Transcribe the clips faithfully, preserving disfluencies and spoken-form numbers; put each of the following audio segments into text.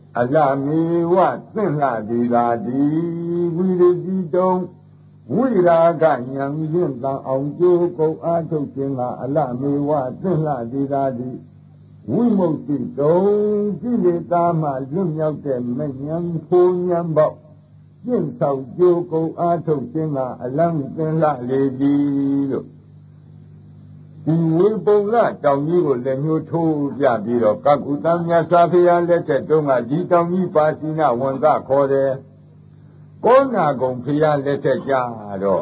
အလမေဝသင့်လှဒီသာဒီဝိရတိတုံဝိရာဂဉာဏ်ဖြင့်တန်အောင်ကျိုးကုန်အားထုတ်ခြင်းကအလမေဝသင့်လှဒီသာဒီဝိမု ക്തി တုံကိလေသာမှလွတ်မြောက်တဲ့မဉ္ဇဉ်ဖိုးဉာဏ်ပေါက်ကျင့်ဆောင်ကျိုးကုန်အားထုတ်ခြင်းကအလံသင်လှလေသည်လို့ဒီဝေပုံလတောင်ကြီးကိုလက်ညှိုးထိုးပြပြီးတော့ကကုသမြတ်စွာဘုရားလက်ထက်တုန်းကဒီတောင်ကြီးပါဠိနာဝန်သခေါ်တယ်ကောနာကုံဘုရားလက်ထက်ကြတော့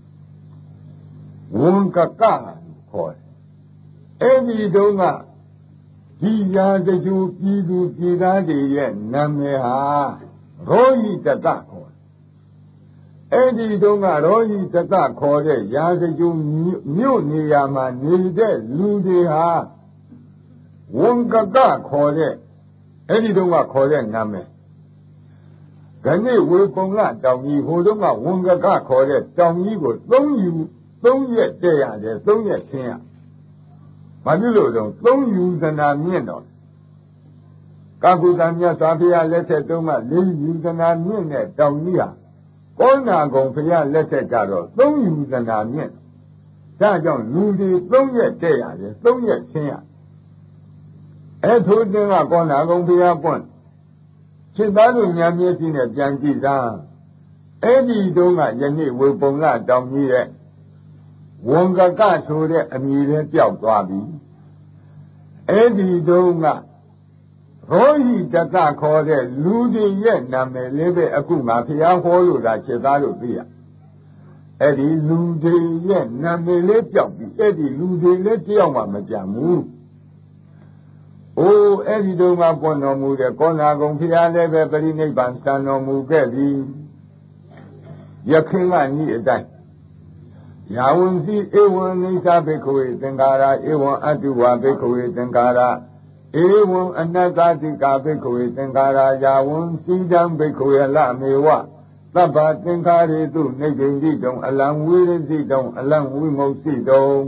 ဝန်ကကခေါ်တယ်အဲ့ဒီတုန်းကဒီရာဇဂုပြည်သူပြည်သားတွေရဲ့နာမည်ဟာရောဟိတတခေါ်အဲ့ဒီတုန်းကရောဟိတတခေါ်တဲ့ရာဇဂုမြို့နေရာမှာနေတဲ့လူတွေဟာဝန်ကကခေါ်တဲ့အဲ့ဒီတုန်းကခေါ်တဲ့နာမည်ခဏဝေပုံလတောင်ကြီးဟိုတုန်းကဝန်ကကခေါ်တဲ့တောင်ကြီးကိုသုံးယူသုံးရက်တည့်ရတယ်သုံးရက်ဆင်းရဘာဖြစ်လို့တော့သုံးယူဇနာမြင့်တော့ကာကုသမြတ်စွာဘုရားလက်ထက်တုန်းကလေးယူဇနာမြင့်တဲ့တောင်ကြီးဟာကောနာကုံဘုရားလက်ထက်ကြတော့သုံးယူဇနာမြင့်ဒါကြောင့်လူတွေသုံးရက်တည့်ရတယ်သုံးရက်ဆင်းရအဲထိုးတင်ကကောနာကုံဘုရားပွင့်စိတ်သားတို့ဉာဏ်မျက်စိနဲ့ပြန်ကြည့်သားအဲ့ဒီတုန်းကယနေ့ဝေပုံလတောင်ကြီးရဲ့ဝန်ကကဆိုတဲ့အမည်လေးပျောက်သွားပြီအဲ့ဒီတုန်းကရောဟိတတခေါ်တဲ့လူတွေရဲ့နာမည်လေးပဲအခုငါဖျားဟောလို့သာစိတ်သားတို့သိရအဲ့ဒီလူတွေရဲ့နာမည်လေးပျောက်ပြီအဲ့ဒီလူတွေလည်းတယောက်မှမကြံဘူးအိုးအဲ့ဒီတုန်းကပွင့်တော်မူတဲ့ကောနာကုံဘုရားလည်းပဲပရိနိဗ္ဗာန်စံတော်မူခဲ့ပြီယခင်ကဤအတိုင်းယာဝံစီဧဝံနိသဘိက္ခဝေသင်္ခါရဧဝံအတုဝဘိက္ခဝေသင်္ခါရဧဝံအနတ္တတိကဘိက္ခဝေသင်္ခါရယာဝံစီတံဘိက္ခဝေလမေဝသဗ္ဗသင်္ခါရေတုနေတိတိတုံအလံဝိရတိတုံအလံဝိမု ക്തി တုံ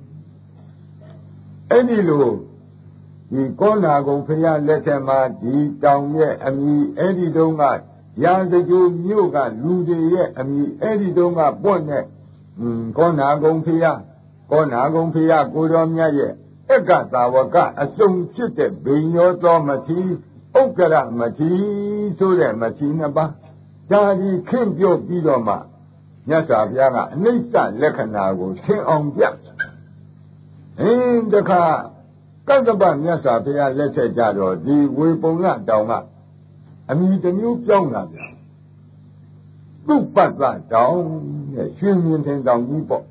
အဲ့ဒီလိုဒီကောနာကုံဘုရားလက်ထက်မှာဒီတောင်ရဲ့အမည်အဲ့ဒီတုန်းကရာဇဂုမြို့ကလူတွေရဲ့အမည်အဲ့ဒီတုန်းကပွင့်တဲ့ကောနာကုံဘုရားကောနာကုံဘုရားကိုတော်မြတ်ရဲ့အက္ကသာဝကအစုံဖြစ်တဲ့ဘိညောသောမတိဥက္ကရမတိဆိုတဲ့မတိနှစ်ပါးဒါဒီခင့်ပြောပြီးတော့မှမြတ်စွာဘုရားကအနိစ္စလက္ခဏာကိုသင်အောင်ပြအင်းတခါကတ္တပမြတ်စွာဘုရားလက်ထက်ကြတော့ဒီဝေပုံလတောင်ကအမိတစ်မျိုးပြောင်းလာပြန်သုပတ္တတောင်ရဲ့ရွှေမြင့်ထင်တောင်ကြီးပေါ့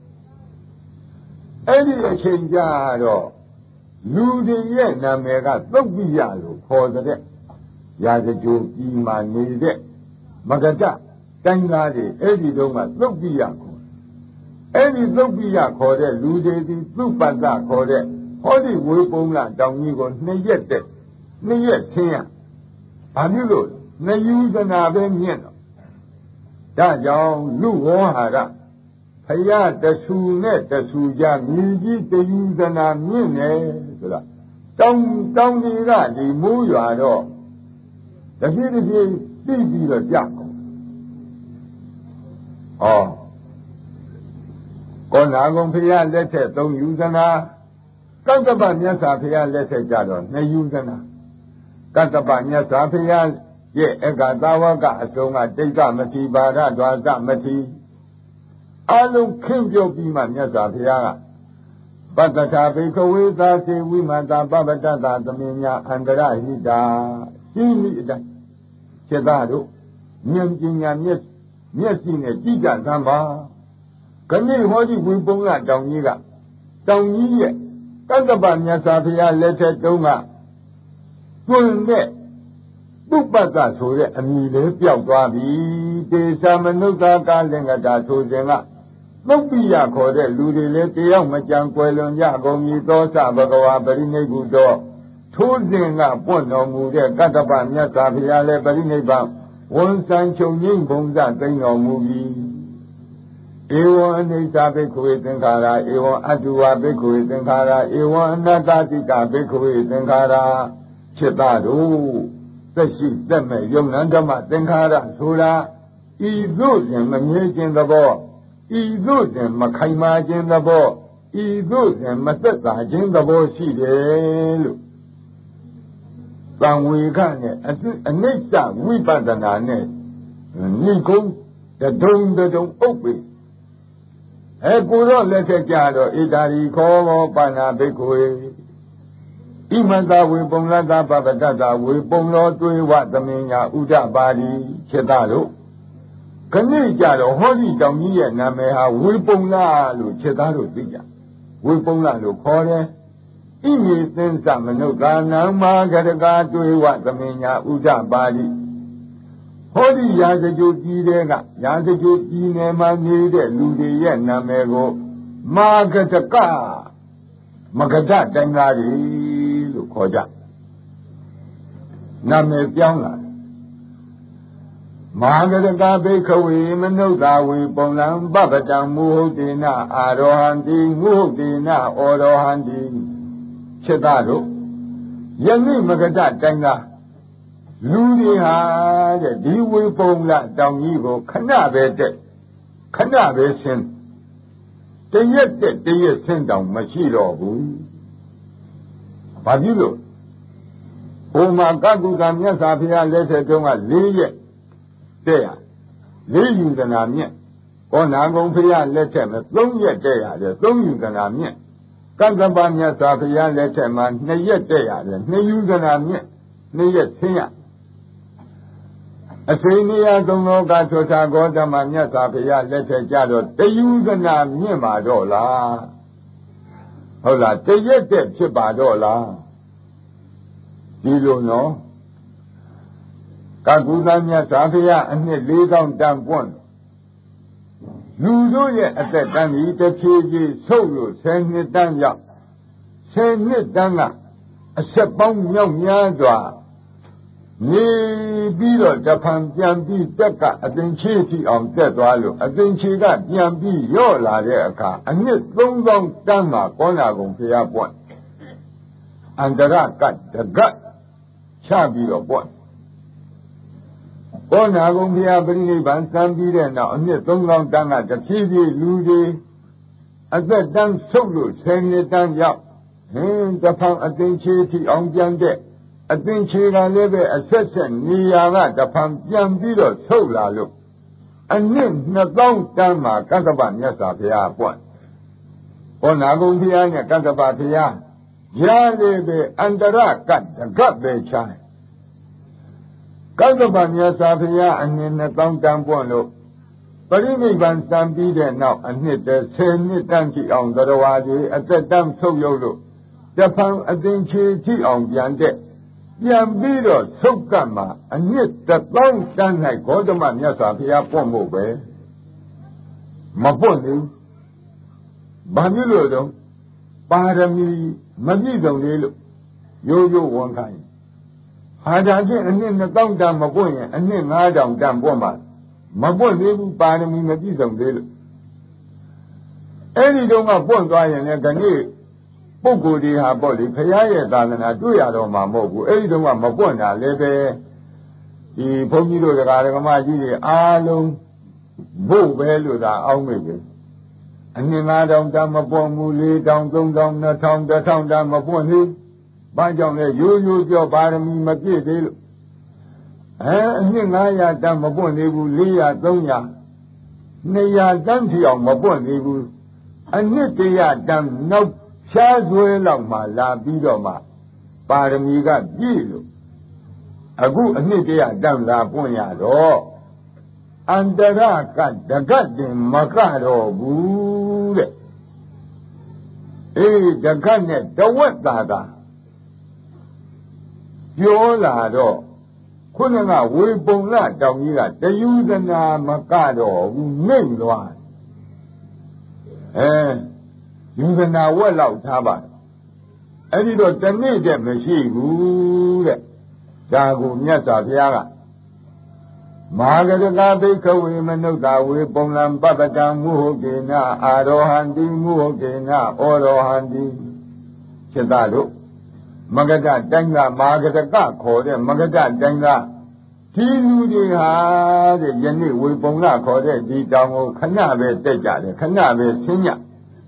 အဲ့ဒီအချိန်ကြတော့လူတွေရဲ့နာမည်ကသုတ်ပိယလို့ခေါ်တဲ့ရာဇဂုပြည်မှာနေတဲ့မဂဒတိုင်းသားတွေအဲ့ဒီတုန်းကသုတ်ပိယခေါ်အဲ့ဒီသုတ်ပိယခေါ်တဲ့လူတွေဒီသုပတ္တခေါ်တဲ့ဟောဒီဝေပုံလတောင်ကြီးကိုနှစ်ရက်တဲ့နှစ်ရက်ဆင်းရဘာဖြစ်လို့နယူဇနာပဲမြင့်တော့ဒါကြောင့်လူဝေါဟာရဖယားတဆူနဲ့တဆူကြမြည်ကြီးတယူဇနာမြင့်နေဆိုတာတောင်တောင်တွေကဒီမိုးရွာတော့တဖြည်းတဖြည်းသိပြီးတော့ကြကုန်ဟောကောနာကုံဖယားလက်ထက်သုံးယူဇနာကတ္တပမြတ်စွာဘုရားလက်ထက်ကြတော့နှစ်ယူဇနာကတ္တပမြတ်စွာဘုရားရဲ့အက္ခသာဝကအစုံကတိတ်ကမတိပါဒဒွါသမတိအလုံးခင်းပြုတ်ပြီးမှမြတ်စွာဘုရားကပတ္တထာဘိက္ခဝေသာစေဝိမတာပပတ္တသာသမင်ညာအန္တရဟိတာရှင်းပြီးအတိုင်းခြေသားတို့ဉာဏ်ပညာမျက်မျက်စိနဲ့ကြည့်ကြသမ်းပါခဏဟောဒီဝိပုံကတောင်ကြီးကတောင်ကြီးရဲ့ကတ္တပမြတ်စွာဘုရားလက်ထက်တုန်းကတွင်တဲ့ပုပ္ပတ္တဆိုတဲ့အမည်လေးပျောက်သွားပြီတေသမနုဿာကလင်္ကတာဆိုခြင်းကသုတ်ပိယခေါ်တဲ့လူတွေလည်းတယောက်မကြံကွယ်လွန်ကြကုန်ပြီသောစဘဂဝါပရိနိဗ္ဗုတောထိုးစဉ်ကပွင့်တော်မူတဲ့ကတ္တပမြတ်စွာဘုရားလည်းပရိနိဗ္ဗာန်ဝန်ဆံချုပ်ငိမ့်ဘုံစသိမ့်တော်မူပြီဧဝံအနိစ္စဘိက္ခဝေသင်္ခါရဧဝံအတုဝဘိက္ခဝေသင်္ခါရဧဝံအနတ္တတိကဘိက္ခဝေသင်္ခါရจิตသားတို့သသက်ရှိသက်မဲ့ယုံနံဓမ္မသင်္ခါရဆိုတာဤသို့တွင်မမြဲခြင်းသဘောဤသို့တွင်မခိုင်မာခြင်းသဘောဤသို့တွင်မသက်သာခြင်းသဘောရှိတယ်လို့သံဝေခနဲ့အနိစ္စဝိပဿနာနဲ့နိဂုံးတဒုံတဒုံဥပ္ပေအဲကိုတော့လက်ထက်ကြတော့ဣတာရီခောဘောပါဏာဘိက္ခွေဣမတဝေပုံလတ္တပပတ္တဝေပုံလောတွေးဝသမင်ညာဥဒ္ဒပါတိခြေသားတို့ခဏကြတော့ဟောဒီတောင်ကြီးရဲ့နာမည်ဟာဝေပုံလလို့ခြေသားတို့သိကြဝေပုံလလို့ခေါ်တယ်ဣမေသင်္သမနုကာနံမာဂရကာတွေးဝသမင်ညာဥဒ္ဒပါတိဟောဒီရာဇဂိုပြည်တဲ့ကရာဇဂိုပြည်နယ်မှာနေတဲ့လူတွေရဲ့နာမည်ကိုမာဂတကမဂဒတိုင်းသားတွေလို့ခေါ်ကြနာမည်ပြောင်းလာမာဂတကဘိက္ခဝေမနုဿာဝေပုံလံပပတံမုဟုတ်တေနအာရောဟံတိမုဟုတ်တေနဩရောဟံတိခြေသားတို့ယနေ့မဂဒတိုင်းသားလူတွေဟာတဲ့ဒီဝေပုံလတောင်ကြီးကိုခဏပဲတက်ခဏပဲဆင်းတရက်တက်တရက်ဆင်းတောင်မရှိတော့ဘူးဘာဖြစ်လို့ဟိုမှာကကုကမြတ်စွာဘုရားလက်ထက်တုန်းက၄ရက်တက်ရလေးယူသနာမြင့်ကောနာကုံဘုရားလက်ထက်မှာ၃ရက်တက်ရတယ်၃ယူသနာမြင့်ကတ္တပမြတ်စွာဘုရားလက်ထက်မှာ၂ရက်တက်ရတယ်၂ယူသနာမြင့်၂ရက်ဆင်းရအစိမယသုံးလောကထောထာဂေါတမမြတ်စွာဘုရားလက်ထက်ကြတော့တယူဇနာမြင့်ပါတော့လားဟုတ်လားတရက်တက်ဖြစ်ပါတော့လားဒီလိုနော်ကကုသမြတ်စွာဘုရားအနှစ်၄သောင်းတန်ပွန့်လူတို့ရဲ့အသက်တန်းဒီတစ်ဖြည်းဖြည်းဆုပ်လို့ဆယ်နှစ်တန်းရောက်ဆယ်နှစ်တန်းကအဆက်ပေါင်းမြောက်များစွာနေပြီးတော့တဖန်ပြန်ပြီးတက်ကအသင်္ချေထိအောင်တက်သွားလို့အသင်္ချေကပြန်ပြီးရော့လာတဲ့အခါအနှစ်သုံးသောင်းတန်းမှာကောနာကုံဘုရားပွင့်အန္တရကတ်တကတ်ချပြီးတော့ပွင့်ကောနာကုံဘုရားပြိဋိဘံစံပြီးတဲ့နောက်အနှစ်သုံးသောင်းတန်းကတဖြည်းဖြည်းလူတွေအသက်တန်းဆုပ်လို့ဆယ်နှစ်တန်းရောက်ဟင်းတဖန်အသင်္ချေထိအောင်ပြန်တဲ့အသင်္ချေကလည်းပဲအဆက်ဆက်နေရာကတဖန်ပြန်ပြီးတော့ဆုတ်လာလို့အနှစ်နှစ်သောင်းတန်းမှာကတ္တပမြတ်စွာဘုရားပွင့်ဟောနာကုံဘုရားနဲ့ကတ္တပဘုရားရာလေးပဲအန္တရကတ်တကတ်ပဲချားကတ္တပမြတ်စွာဘုရားအနှစ်နှစ်သောင်းတန်းပွင့်လို့ပရိနိဗ္ဗာန်စံပြီးတဲ့နောက်အနှစ်တည်းဆယ်နှစ်တန်းကြည့်အောင်တော်ဝါကြီးအသက်တန်းဆုတ်ရုပ်လို့တဖန်အသင်္ချေထိအောင်ပြန်တဲ့ပြန်ပြီးတော့သုတ်ကတ်မှာအနှစ်တစ်သောင်းတန်း၌ဂေါတမမြတ်စွာဘုရားပွင့်ဖို့ပဲမပွင့်ဘူးဘာဖြစ်လို့တော့ပါရမီမပြည့်စုံသေးလို့ရိုးရိုးဝန်ခိုင်းဟာဒါဖြင့်အနှစ်နှစ်သောင်းတန်းမပွင့်ရင်အနှစ်ငါးထောင်တန်းပွင့်ပါမပွင့်သေးဘူးပါရမီမပြည့်စုံသေးလို့အဲ့ဒီတော့ကပွင့်သွားရင်လည်းခဏပုဂ္ဂိုလ်တွေဟာပေါ့လေဘုရားရဲ့သာသနာတွေ့ရတော့မှာမဟုတ်ဘူးအဲ့ဒီတော့ကမပွင့်တာလည်းပဲဒီဘုန်းကြီးတို့ဒကာဒကမကြီးတွေအားလုံးဘုတ်ပဲလို့သာအောင်းမိပဲအနှစ်ငါးထောင်တန်းမပွင့်ဘူးလေးထောင်သုံးထောင်နှစ်ထောင်တစ်ထောင်တန်းမပွင့်သေးဘာကြောင့်လဲရိုးရိုးပြောပါရမီမပြည့်သေးလို့အဲအနှစ်ငါးရာတန်းမပွင့်သေးဘူးလေးရာသုံးရာနှစ်ရာတန်းထီအောင်မပွင့်သေးဘူးအနှစ်တရာတန်းနောက်ရှားဆွဲလောက်မှလာပြီးတော့မှပါရမီကပြည့်လို့အခုအနှစ်တရာတန်းလာပွင့်ရတော့အန္တရကတကတ်တင်မကတော့ဘူးတဲ့အေးတကတ်နဲ့တဝက်သာသာပြောလာတော့ခုနကဝေပုံလတောင်ကြီးကတယူဇနာမကတော့ဘူးနှိမ့်သွားအဲယူဇနာဝက်လောက်ထားပါအဲ့ဒီတော့တနေ့တည်းမရှိဘူးတဲ့ဒါကိုမြတ်စွာဘုရားကမဟာကတကဘိက္ခဝေမနုဿာဝေပုံလံပပတံမုဟုတ်ကေနအာရောဟံတိမုဟုတ်ကေနဩရောဟံတိจิตတို့မဂဒတိုင်းကမာဂဒကခေါ်တဲ့မဂဒတိုင်းကဒီလူတွေဟာတဲ့ယနေ့ဝေပုံလခေါ်တဲ့ဒီတောင်ကိုခဏပဲတက်ကြတယ်ခဏပဲဆင်းည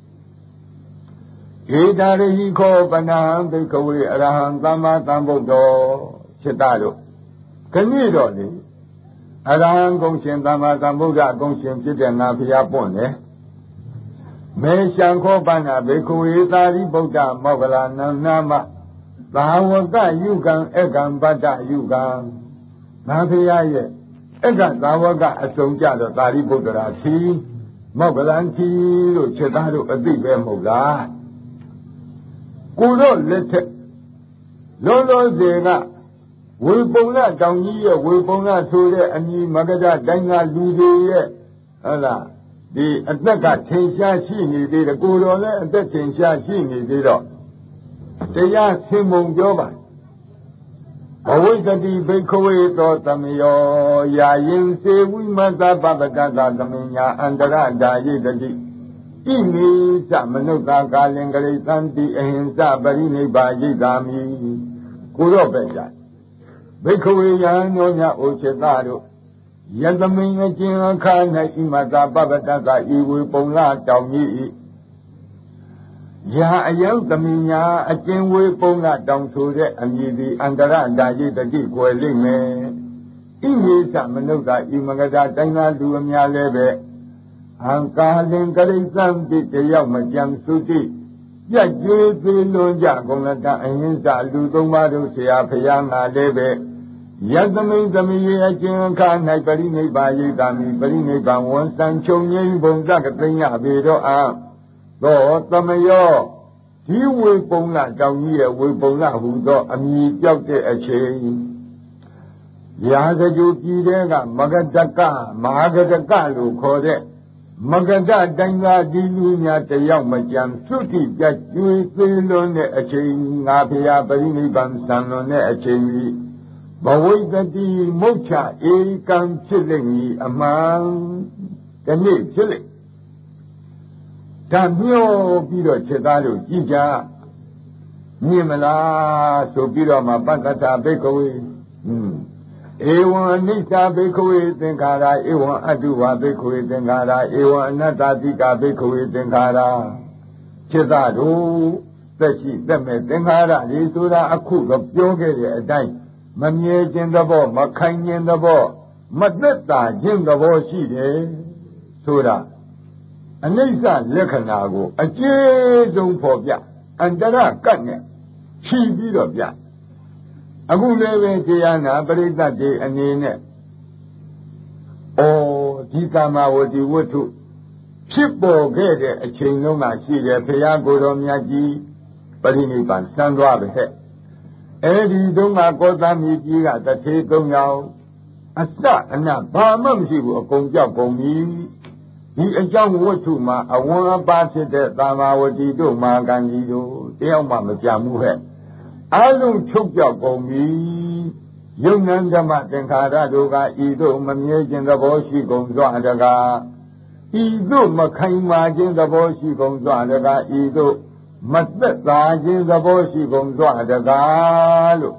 ဧတာရိခောပနံဘိက္ခဝေအရဟံသမ္မာသမ္ဗုဒ္ဓောจิตတို့ခဏိတော့လေအရဟံဂုံရှင်သမ္မာသမ္ဗုဒ္ဓဂုံရှင်ဖြစ်တဲ့ငါဘုရားပွင့်တယ်မေရှံခောပဏဘိက္ခဝေသာရိပုတ္တမောဂလနံနာမသာဝကယုကံအကံပတ္တယုကံငါဘုရားရဲ့အကသာဝကအစုံကြတော့သာရိပုတ္တရာသီမောဂလန်သီလို့จิตတို့အသိပဲမဟုတ်လားကိုတော့လက်ထက်လုံးလုံးစေကဝေပုံလတောင်ကြီးရဲ့ဝေပုံလဆိုတဲ့အမည်မဂဒတိုင်းကလူတွေရဲ့ဟုတ်လားဒီအသက်ကထင်ရှားရှိနေသေးတယ်ကိုတော်လည်းအသက်ထင်ရှားရှိနေသေးတော့တရားဆင်မုံပြောပါဘဝိတတိဘိက္ခဝေသောသမယောယာယင်စေဝိမတပပတတသမညာအန္တရဓာယိတတိဣမိသမနုဿကာလင်္ဂရိသံတိအဟိံစပရိနိဗ္ဗာယိတာမိကိုတော့ပဲကြဘိက္ခဝေယံညောမြအိုจิตတို့ယတမိန်အကျဉ်အခါ၌ဣမတပပတတဤဝေပုံလတောင်ကြီး၏ယာအယံသမီညာအကျဉ်ဝေပုံလတောင်ဆိုတဲ့အမည်သည်အန္တရဓာယိတတိကွယ်လိမ့်မယ်ဣမိသမနုဿဤမဂဒတိုင်းသားလူအများလည်းပဲအံကာလင်္ဂရိသံတိတယောက်မကြံစုတိပြတ်ကျွေးသေးလွန်ကြကုန်လတအဟိံစလူသုံးပါးတို့ဆရာဖျားငါလည်းပဲယတမိန်သမီးရဲ့အကျဉ်အခါ၌ပရိနိဗ္ဗာယိတာမိပရိနိဗ္ဗာန်ဝန်စံချုပ်ငြိမ်းဘုံသကသိညပေတော့အာသောသမယောဒီဝေပုံလတောင်ကြီးရဲ့ဝေပုံလဟူသောအမည်ပြောက်တဲ့အချိန်ရာဇဂုပြည်တဲ့ကမဂဒကမဟာဂဒကလို့ခေါ်တဲ့မဂဒတိုင်းသာဒီလူများတယောက်မကြံသုတိပြတ်ကျွေးသေးလွန်းတဲ့အချိန်ငါဖျားပရိနိဗ္ဗာန်စံလွန်တဲ့အချိန်ကြီးဘဝိတတိမုတ်ချဧကံဖြစ်လိမ့်မည်အမှန်တနေ့ဖြစ်လိမ့်ဒါမျောပြီးတော့จิตသားတို့ကြည်ကြမြင်မလားဆိုပြီးတော့မှပတ္တတာဘိက္ခဝေဧဝံအနိစ္စဘိက္ခဝေသင်္ခါရဧဝံအတုဝဘိက္ခဝေသင်္ခါရဧဝံအနတ္တတိကဘိက္ခဝေသင်္ခါရจิตသားတို့သက်ရှိသက်မဲ့သင်္ခါရဒီဆိုတာအခုတော့ပြောခဲ့တဲ့အတိုင်းမမြဲခြင်းသဘောမခိုင်ခြင်းသဘောမသက်သာခြင်းသဘောရှိတယ်ဆိုတာအနိစ္စလက္ခဏာကိုအကျေဆုံးဖော်ပြအန္တရကတ်နဲ့ဖြီးပြီးတော့ပြအခုလည်းပဲတရားနာပရိသတ်တွေအနေနဲ့ဩဒီကာမဝတိဝတ္ထုဖြစ်ပေါ်ခဲ့တဲ့အချိန်လုံးကရှိတယ်ဘုရားကိုယ်တော်မြတ်ကြီးပရိနိဗ္ဗာန်စံသွားပဲဟဲ့အဲဒီတုန်းကကောသမီကြီးကတထေသုံးယောက်အစအနဘာမှမရှိဘူးအကုန်ကြောက်ကုန်ပြီဒီအကြောင်းဝတ္ထုမှာအဝန်းအပါဖြစ်တဲ့သာမဝတိတို့မာဂန္ဒီတို့တယောက်မှမကြံဘူးဟဲ့အလုံးချုပ်ကြောက်ကုန်ပြီယုံနံဓမ္မသင်္ခါရတို့ကဤတို့မမြဲခြင်းသဘောရှိကုန်စွာတကားဤတို့မခိုင်မာခြင်းသဘောရှိကုန်စွာတကားဤတို့မသက်သာခြင်းသဘောရှိကုန်စွာတကားလို့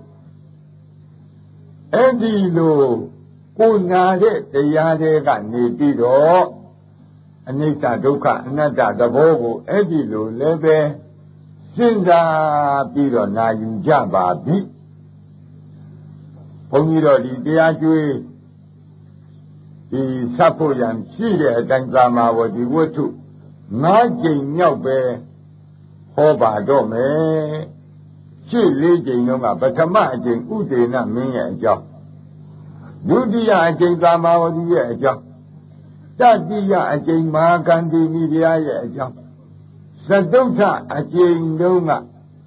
အဲ့ဒီလိုကိုနာတဲ့တရားတွေကနေပြီးတော့အနိစ္စဒုက္ခအနတ္တသဘောကိုအဲ့ဒီလိုလည်းပဲစဉ်းစားပြီးတော့နာယူကြပါပြီဘုန်းကြီးတို့ဒီတရားကျွေးဒီဆက်ဖို့ရန်ရှိတဲ့အတိုင်းသာမဝတိဝတ္ထုငါးကြိမ်မြောက်ပဲဟောပါတော့မယ်ရှေ့လေးကြိမ်လုံးကပထမအကြိမ်ဥဒေနမင်းရဲ့အကြောင်းဒုတိယအကြိမ်သာမဝတိရဲ့အကြောင်းတတိယအကြိမ်မဟာကန္တိမိဖုရားရဲ့အကြောင်းသတုဋ္ဌအကျဉ်းလုံးက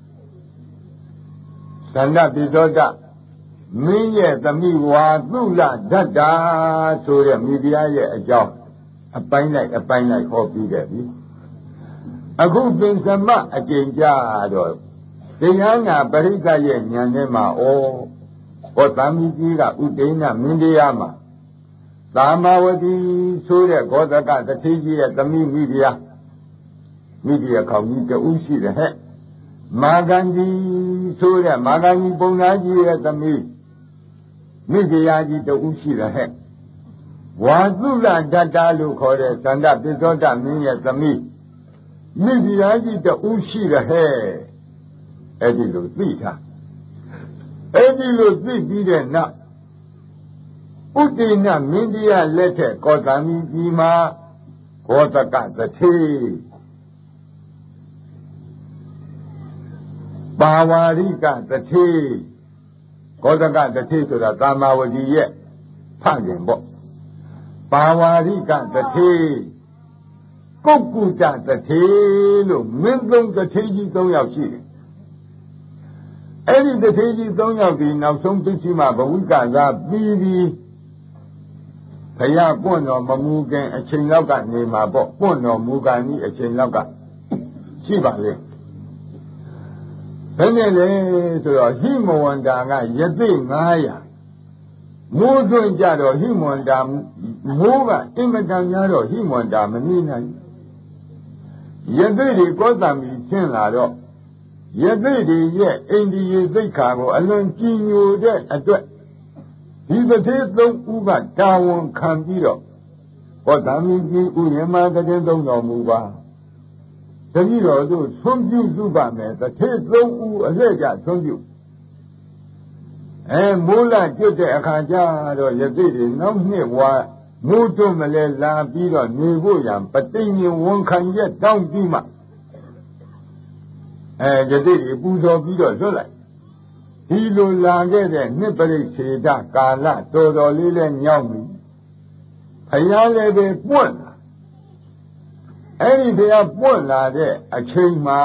သန္တပိသောတမင်းရဲ့သမိဝါသုလဓတ္တာဆိုတဲ့မိဖုရားရဲ့အကြောင်းအပိုင်းလိုက်အပိုင်းလိုက်ဟောပြီးခဲ့ပြီအခုပင်သမအကျဉ်းကြတော့တရားနာပရိသတ်ရဲ့ဉာဏ်ထဲမှာဩဟောသမီးကြီးကဥဒိဏမင်းတရားမှာသာမဝတိဆိုတဲ့ဂောဒကတထေကြီးရဲ့သမိမိဖုရားမိဖုရားခေါင်းကြီးတူရှိတယ်ဟဲ့မာဂန္ဒီဆိုတဲ့မာဂန္ဒီပုံနာကြီးရဲ့သမီးမိဖုရားကြီးတူရှိတယ်ဟဲ့ဝါသုလဒတ္တလို့ခေါ်တဲ့သန္တပိသောတမင်းရဲ့သမီးမိဖုရားကြီးတူရှိတယ်ဟဲ့အဲ့ဒီလိုသိထားအဲ့ဒီလိုသိပြီးတဲ့နောက်ဥဒိဏမင်းတရားလက်ထက်ကောသမီပြည်မှာကောသကသတိပါဝါရိကသတိကောသကသတိဆိုတာကာမဝတိရဲ့ဖခင်ပေါ့ပါဝါရိကသတိကုက္ကုတသတိလို့မင်းသုံးသတိကြီးသုံးယောက်ရှိတယ်အဲ့ဒီသတိကြီးသုံးယောက်ဒီနောက်ဆုံးသိရှိမှဘဝိကသာပြီးပြီးဘုရားပွင့်တော်မမူခင်အချိန်လောက်ကနေမှာပေါ့ပွင့်တော်မူကန်ကြီးအချိန်လောက်ကရှိပါလေဘယ်နဲ့လဲဆိုတော့ဟိမဝန္တာကယသိငါးရာမိုးသွင်းကြတော့ဟိမဝန္တာမိုးကအင်မတန်များတော့ဟိမဝန္တာမနေနိုင်ယသိတွေကောသမီဆင်းလာတော့ယသိတွေရဲ့အိန္ဒိယသိက္ခာကိုအလွန်ကြည်ညိုတဲ့အတွက်ဒီတတိသုံးဦးကတာဝန်ခံပြီးတော့ကောသမီကြီးဥယျမတတိသုံးတော်မူပါတတိတော်တို့ဆွံ့ပြုစုပါမယ်တတိသုံးဦးအလက်ကြဆွံ့ပြုအဲမိုးလာကျွတ်တဲ့အခါကျတော့ယသိတွေနောက်နှစ်ဝါမိုးတွမလဲလာပြီးတော့နေဖို့ရန်ပဋိညာဝန်ခံရက်တောင်းပြီးမှအဲယသိတွေပူဇော်ပြီးတော့လွတ်လိုက်ဒီလိုလာခဲ့တဲ့နှစ်ပရိစ္ဆေဒကာလတော်တော်လေးလဲညောင်းပြီဘုရားလည်းပဲပွင့်လာအဲ့ဒီဘုရားပွင့်လာတဲ့အချိန်မှာ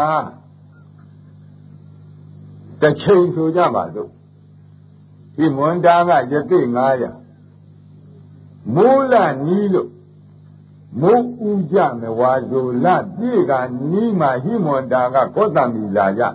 တစ်ချိန်ဆိုကြပါစို့ဒီမွန်တာကယသိငါးရာမိုးလနီးလို့မိုးဥကြမဝါဆိုလပြေကနီးမှဟိမွန်တာကကောသမီလာကြ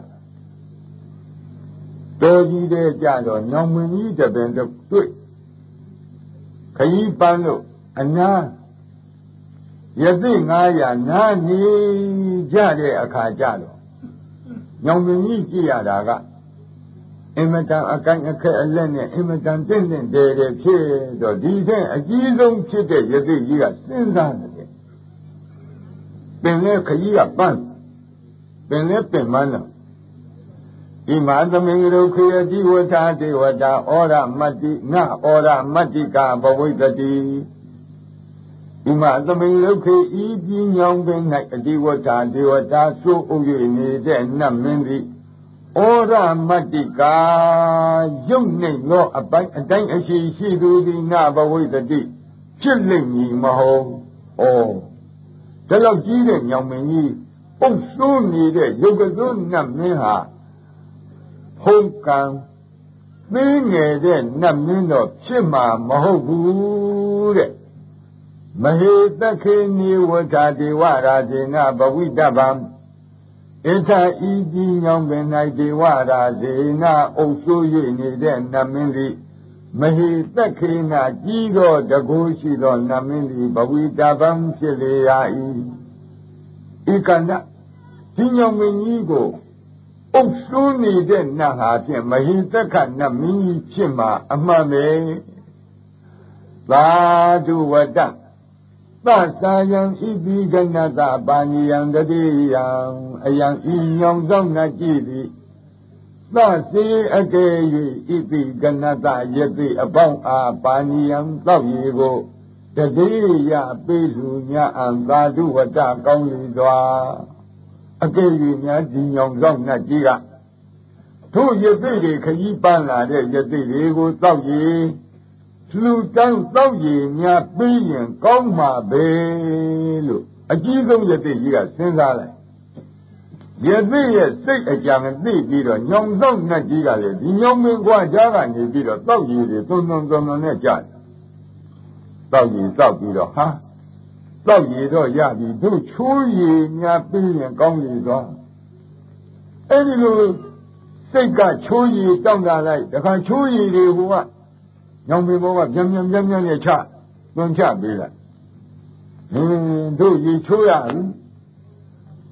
တော်ကြီးတဲ့ကြတော့ညောင်မင်းကြီးတပင်တွေ့ခရီးပန်းလို့အနာယသိငါးရာနားနေကြတဲ့အခါကြတော့ညောင်မင်းကြီးကြည့်ရတာကအင်မတန်အကိုင်းအခက်အလက်နဲ့အင်မတန်တင့်တင့်တယ်တယ်ဖြစ်တော့ဒီတဲ့အကြီးဆုံးဖြစ်တဲ့ယသိကြီးကစဉ်းစားတယ်ပင်လဲခကြီးကပန်းပင်လဲပင်မန်းတော့ဒီမာသမင်္ဂရုခေယတိဝဋ္ဌဒေဝတာဩရမတ္တိငါဩရမတ္တိကဘဝိတ္တိဒီမာသမင်္ဂရုခေဤပြည်ညောင်းပင်၌အတိဝဋ္ဌဒေဝတာဆိုးဥ၍နေတဲ့နတ်မင်းသည်ဩရမတ္တိကရုပ်နှိမ့်သောအပိုင်းအတိုင်းအရှိရှိသူသည်ငါဘဝိတ္တိဖြစ်လိမ့်မည်မဟုတ်ဩဒါလောက်ကြီးတဲ့ညောင်မင်းကြီးပုတ်ဆိုးနေတဲ့ရုပ်ကစွန်းနတ်မင်းဟာဖုံးကံသိငယ်တဲ့နတ်မင်းတော့ဖြစ်မှာမဟုတ်ဘူးတဲ့မဟေတခေနိဝဋ္ဌဒေဝရာဇေနဘဝိတ္တဗံဣထဤကြီးညောင်းပင်၌ဒေဝရာဇေနအုပ်စိုး၍နေတဲ့နတ်မင်းသည်မဟေတခေနကြီးသောတကူရှိသောနတ်မင်းသည်ဘဝိတ္တဗံဖြစ်လေရ၏ဤကဏဒီညောင်းမင်းကြီးကိုအုပ်စိုးနေတဲ့နတ်ဟာဖြင့်မဟိတက္ခနတ်မင်းကြီးဖြစ်မှာအမှန်ပဲသာဓုဝတ္တသသာယံဣတိကနတပါဏိယံတတိယံအယံဤညောင်ဆောင်နတ်ကြည်သည်သစေအကယ်၍ဣတိကနတယတိအပေါင်းအားပါဏိယံသောက်ရည်ကိုတတိယပေးလူညာအံသာဓုဝတ္တကောင်းလေစွာအကယ်၍များဒီညောင်ဆောင်နတ်ကြီးကထိုယသိတွေခကြီးပန်းလာတဲ့ယသိတွေကိုတောက်ရည်လူတန်းတောက်ရည်များပြီးရင်ကောင်းမှာပဲလို့အကြီးဆုံးယသိကြီးကစဉ်းစားလိုက်ယသိရဲ့စိတ်အကြံသိပြီးတော့ညောင်ဆောင်နတ်ကြီးကလည်းဒီညောင်မင်းကွာကြားကနေပြီးတော့တောက်ရည်တွေသွန်သွန်သွန်သွန်နဲ့ကြားတောက်ရည်တောက်ပြီးတော့ဟာတောက်ရည်တော့ရပြီတို့ချိုးရည်များပြီးရင်ကောင်းလေသွားအဲ့ဒီလိုစိတ်ကချိုးရည်တောင်းတာလိုက်တခါချိုးရည်တွေဟိုကညောင်ပင်ဘောကပြန်ပြန်ပြန်ပြန်နဲ့ချသွန်ချပေးလိုက်ဟင်းတို့ရည်ချိုးရဘူး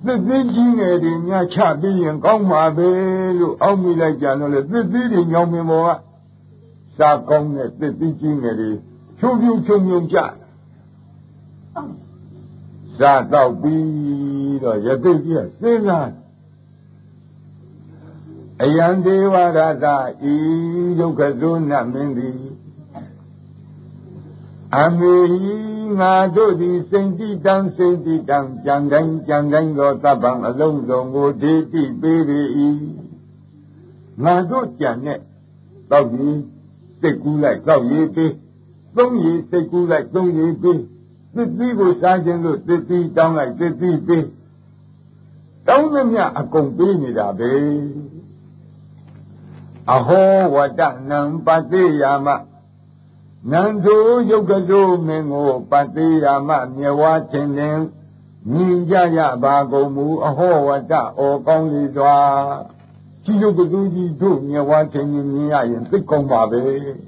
သစ်သီးကြီးငယ်တွေညချပြီးရင်ကောင်းမှာပဲလို့အောက်မိလိုက်ကြတော့လေသစ်သီးတွေညောင်ပင်ပေါ်ကစားကောင်းတဲ့သစ်သီးကြီးငယ်တွေဖြုံဖြုံချုံချုံကြစားတော့ပြီးတော့ရသိကြီးကစဉ်းစားအယံဒေဝရသဤဒုက္ခဇုနမင်းသည်အမေငါတို့သည်စိတ်တိတံစိတ်တိတံကြံတိုင်းကြံတိုင်းသောသဗ္ဗံအလုံးစုံကိုဒေတိပေးပေ၏ငါတို့ကြံနဲ့တောက်ပြီးစိတ်ကူးလိုက်တောက်ရည်ပေးသုံးရည်စိတ်ကူးလိုက်သုံးရည်ပေးသစ်သီးကိုစားခြင်းလို့သစ်သီးတောင်းလိုက်သစ်သီးပေးတောင်းသမျှအကုန်ပေးနေတာပဲအဟောဝတ္တနံပတိယာမနန္ဒုယုတ်ကတုမင်းကိုပတိယာမမြေဝါခြင်းနှင့်မြင်ကြရပါကုန်မူအဟောဝတ္တဩကောင်းလေစွာဒီယုတ်ကတုကြီးတို့မြေဝါခြင်းနှင့်မြင်ရရင်သိကောင်းပါပဲ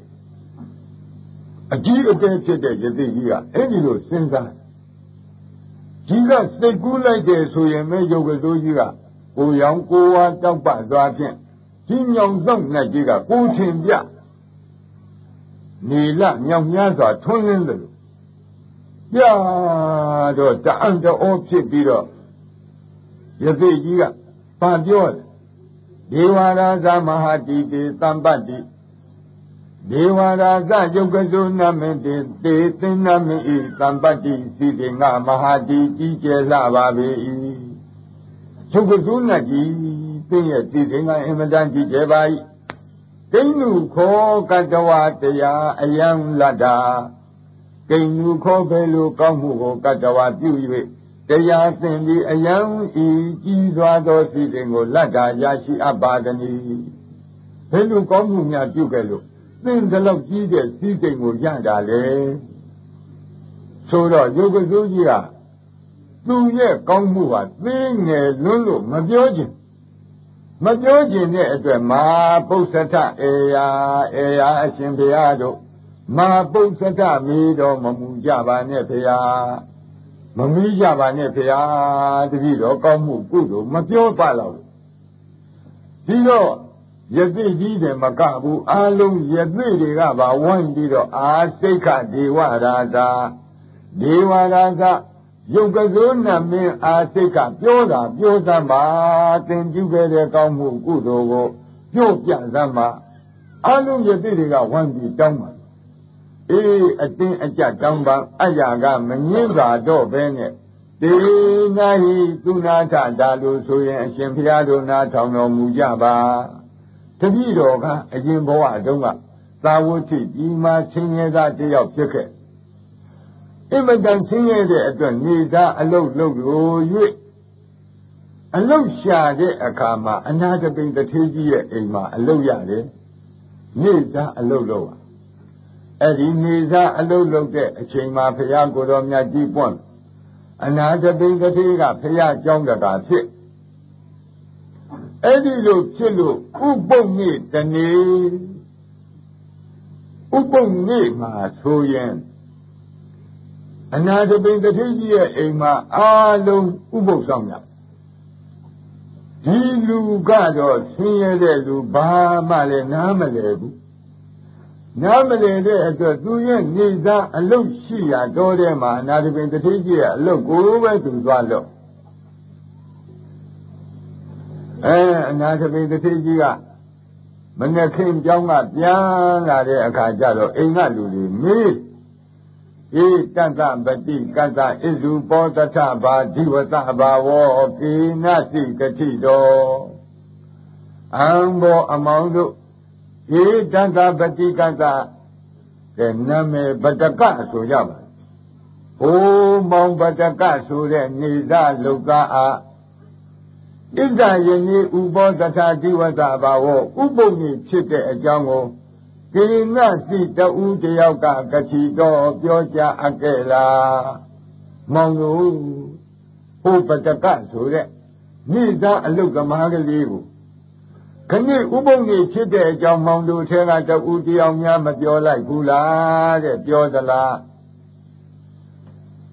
အကြီးအကဲဖြစ်တဲ့ယသိကြီးကအဲ့ဒီလိုစဉ်းစားဒီကစိတ်ကူးလိုက်တယ်ဆိုရင်မဲယုတ်ကတုကြီးကကိုရောင်ကိုဝါတောက်ပစွာဖြင့်ဒီညောင်စောင့်နဲ့ကြီးကကိုထင်ပြနေလမြောင်များစွာထွန်းလင်းတယ်လို့ပြတော့တအံ့တော်ဖြစ်ပြီးတော့ယသိကြီးကပါပြောတယ်ဒေဝရာဇမဟာတိတေတံပတ္တိဒေဝရာဇယုတ်ကစုနမေတေတေသင်္နမေဤတံပတ္တိစီတေငါမဟာတိကြီးကျယ်လှပါပေ၏ယုတ်ကစုနကြီးသင်ရဲ့စီတေငါအင်မတန်ကြီးကျယ်ပါ၏ကိဉ္နုခောကတ္တဝတရားအယံလတ္တာကိဉ္နုခောဘယ်လိုကောင်းမှုကိုကတ္တဝပြု၍တရားသင်ပြီးအယံဤကြီးစွာသောစီစဉ်ကိုလတ္တာရရှိအပ်ပါသည်ဘယ်လိုကောင်းမှုများပြုခဲ့လို့သင်ဒီလောက်ကြီးတဲ့စီစဉ်ကိုရတာလေဆိုတော့ယုတ်ကစိုးကြီးကသူရဲ့ကောင်းမှုဟာသိငယ်လွန်းလို့မပြောချင်မပြောကျင်တဲ့အတွက်မဟာပုစ္ဆထအေယာအေယာအရှင်ဘုရားတို့မဟာပုစ္ဆထမေတော်မမူကြပါနဲ့ဘုရားမမီးကြပါနဲ့ဘုရားတပည့်တော်ကောင်းမှုကုသိုလ်မပြောပါတော့ဒီတော့ယသိကြီးတယ်မကဘူးအလုံးယသိတွေကပါဝိုင်းပြီးတော့အာစိတ်ခဒေဝရာဇဒေဝရာဇယုတ်ကစိုးနမင်းအာစိတ်ကပြောတာပြောသမ်းပါသင်ပြုခဲ့တဲ့ကောင်းမှုကုသိုလ်ကိုပြောပြသမ်းပါအလုံးယသိတွေကဝမ်းပြီးတောင်းပါအေးအတင်းအကျပ်တောင်းပါအရာကမငင်းပါတော့ပဲနဲ့တေနာဟိသူနာထဒါလို့ဆိုရင်အရှင်ဘုရားတို့နာထောင်တော်မူကြပါတပည့်တော်ကအရင်ဘဝတုန်းကသာဝတိဒီမှာချင်းရသားတယောက်ဖြစ်ခဲ့အမတန်ဆင်းရဲတဲ့အတွက်နေသားအလုတ်လုတ်လို့၍အလုတ်ရှာတဲ့အခါမှာအနာတပိန်တထေးကြီးရဲ့အိမ်မှာအလုတ်ရတယ်နေသားအလုတ်လို့အဲ့ဒီနေသားအလုတ်လုတ်တဲ့အချိန်မှာဘုရားကိုယ်တော်မြတ်ကြီးပွင့်အနာတပိန်တထေးကဘုရားကြောင်းတကာဖြစ်အဲ့ဒီလိုဖြစ်လို့ဥပုပ်နေ့တနေ့ဥပုပ်နေ့မှာဆိုရင်အနာတပိန်တထေးကြီးရဲ့အိမ်မှာအားလုံးဥပုပ်ဆောင်ရဒီလူကတော့ဆင်းရဲတဲ့လူဘာမှလည်းနားမလည်ဘူးနားမလည်တဲ့အတွက်သူရဲ့နေသားအလုတ်ရှိရတော့တဲ့မှာအနာတပိန်တထေးကြီးရဲ့အလုတ်ကိုပဲသူသွားလို့အဲအနာတပိန်တထေးကြီးကမနေ့ခင်ကြောင်းကပြန်လာတဲ့အခါကျတော့အိမ်ကလူတွေမေးဧတတ္တပတိကတ္တဣဇုပောတထဘာဓိဝတဘာဝောကေနတိကတိတောအံဘောအမောင်တို့ဧတတ္တပတိကတ္တကဲနာမည်ပတကဆိုကြပါဘိုးမောင်ပတကဆိုတဲ့နေသားလုတ်သားအားဣဇယနေ့ဥပောတထဓိဝတဘာဝောဥပုပ်နေ့ဖြစ်တဲ့အကြောင်းကိုကိရိဏစီတူတယောက်ကကတိတော်ပြောကြအပ်ခဲ့လားမောင်တို့ဟိုပတကဆိုတဲ့မိသားအလုတ်ကမားကလေးကိုခဏဥပုပ်နေ့ဖြစ်တဲ့အကြောင်းမောင်တို့ထဲကတူတယောက်များမပြောလိုက်ဘူးလားတဲ့ပြောသလား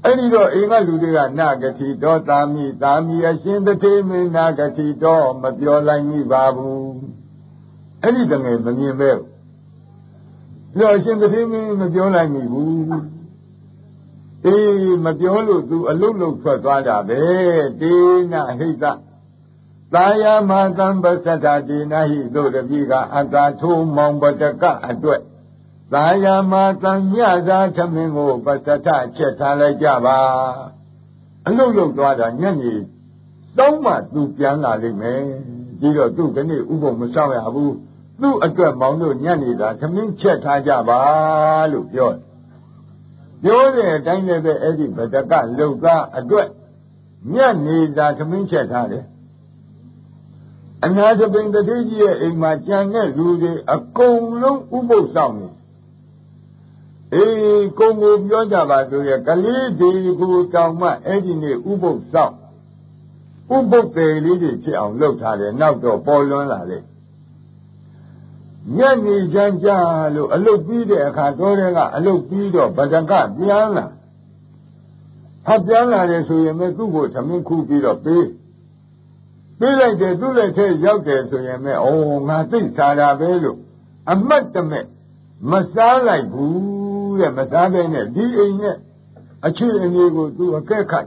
အဲ့ဒီတော့အိမ်ကလူတွေကနာဂတိတော်သာမိသာမိအရှင်တထေမင်းနာဂတိတော်မပြောလိုက်မိပါဘူးအဲ့ဒီတငယ်မမြင်ပဲပြောအရှင်တထေမင်းမပြောလိုက်မိဘူးအေးမပြောလို့သူအလုတ်လုတ်ထွက်သွားတာပဲတေနဟိတသာယမသံပသတ္တတေနဟိတို့တပိကအတာထိုးမောင်ပတကအတွက်သာယမသံညသာသမင်းကိုပသတ္တချက်ထားလိုက်ကြပါအလုတ်လုတ်သွားတာညနေတောင်းမှသူပြန်လာလိမ့်မယ်ဒီတော့သူကနေ့ဥပုံမဆောင်ရဘူးသူ့အတွက်မောင်တို့ညနေသာသမင်းချက်ထားကြပါလို့ပြောတယ်ပြောတဲ့အတိုင်းလည်းပဲအဲ့ဒီပတကလုတ်သားအတွက်ညနေသာသမင်းချက်ထားတယ်အနာတပိန်တတိကြီးရဲ့အိမ်မှာကြံတဲ့လူတွေအကုန်လုံးဥပုသ်ဆောင်နေအေးကိုယ်ကိုပြောကြပါဆိုရကလေးတွေကိုတောင်မှအဲ့ဒီနေ့ဥပုသ်ဆောင်ဥပုသ်ပေလေးတွေဖြစ်အောင်လုပ်ထားတယ်နောက်တော့ပေါ်လွန်းလာတယ်ညနေချမ်းကြလို့အလုတ်ပြီးတဲ့အခါတော်တဲ့ကအလုတ်ပြီးတော့ဗဒကပြန်လာဟောပြန်လာတယ်ဆိုရင်မဲ့သူ့ကိုသမင်းခုပြီးတော့ပေးပေးလိုက်တယ်သူ့လက်ထဲရောက်တယ်ဆိုရင်မဲ့ဩငါသိစားတာပဲလို့အမတ်တမဲ့မစားလိုက်ဘူးတဲ့မစားဘဲနဲ့ဒီအိမ်နဲ့အခြေအနေကိုသူအကဲခတ်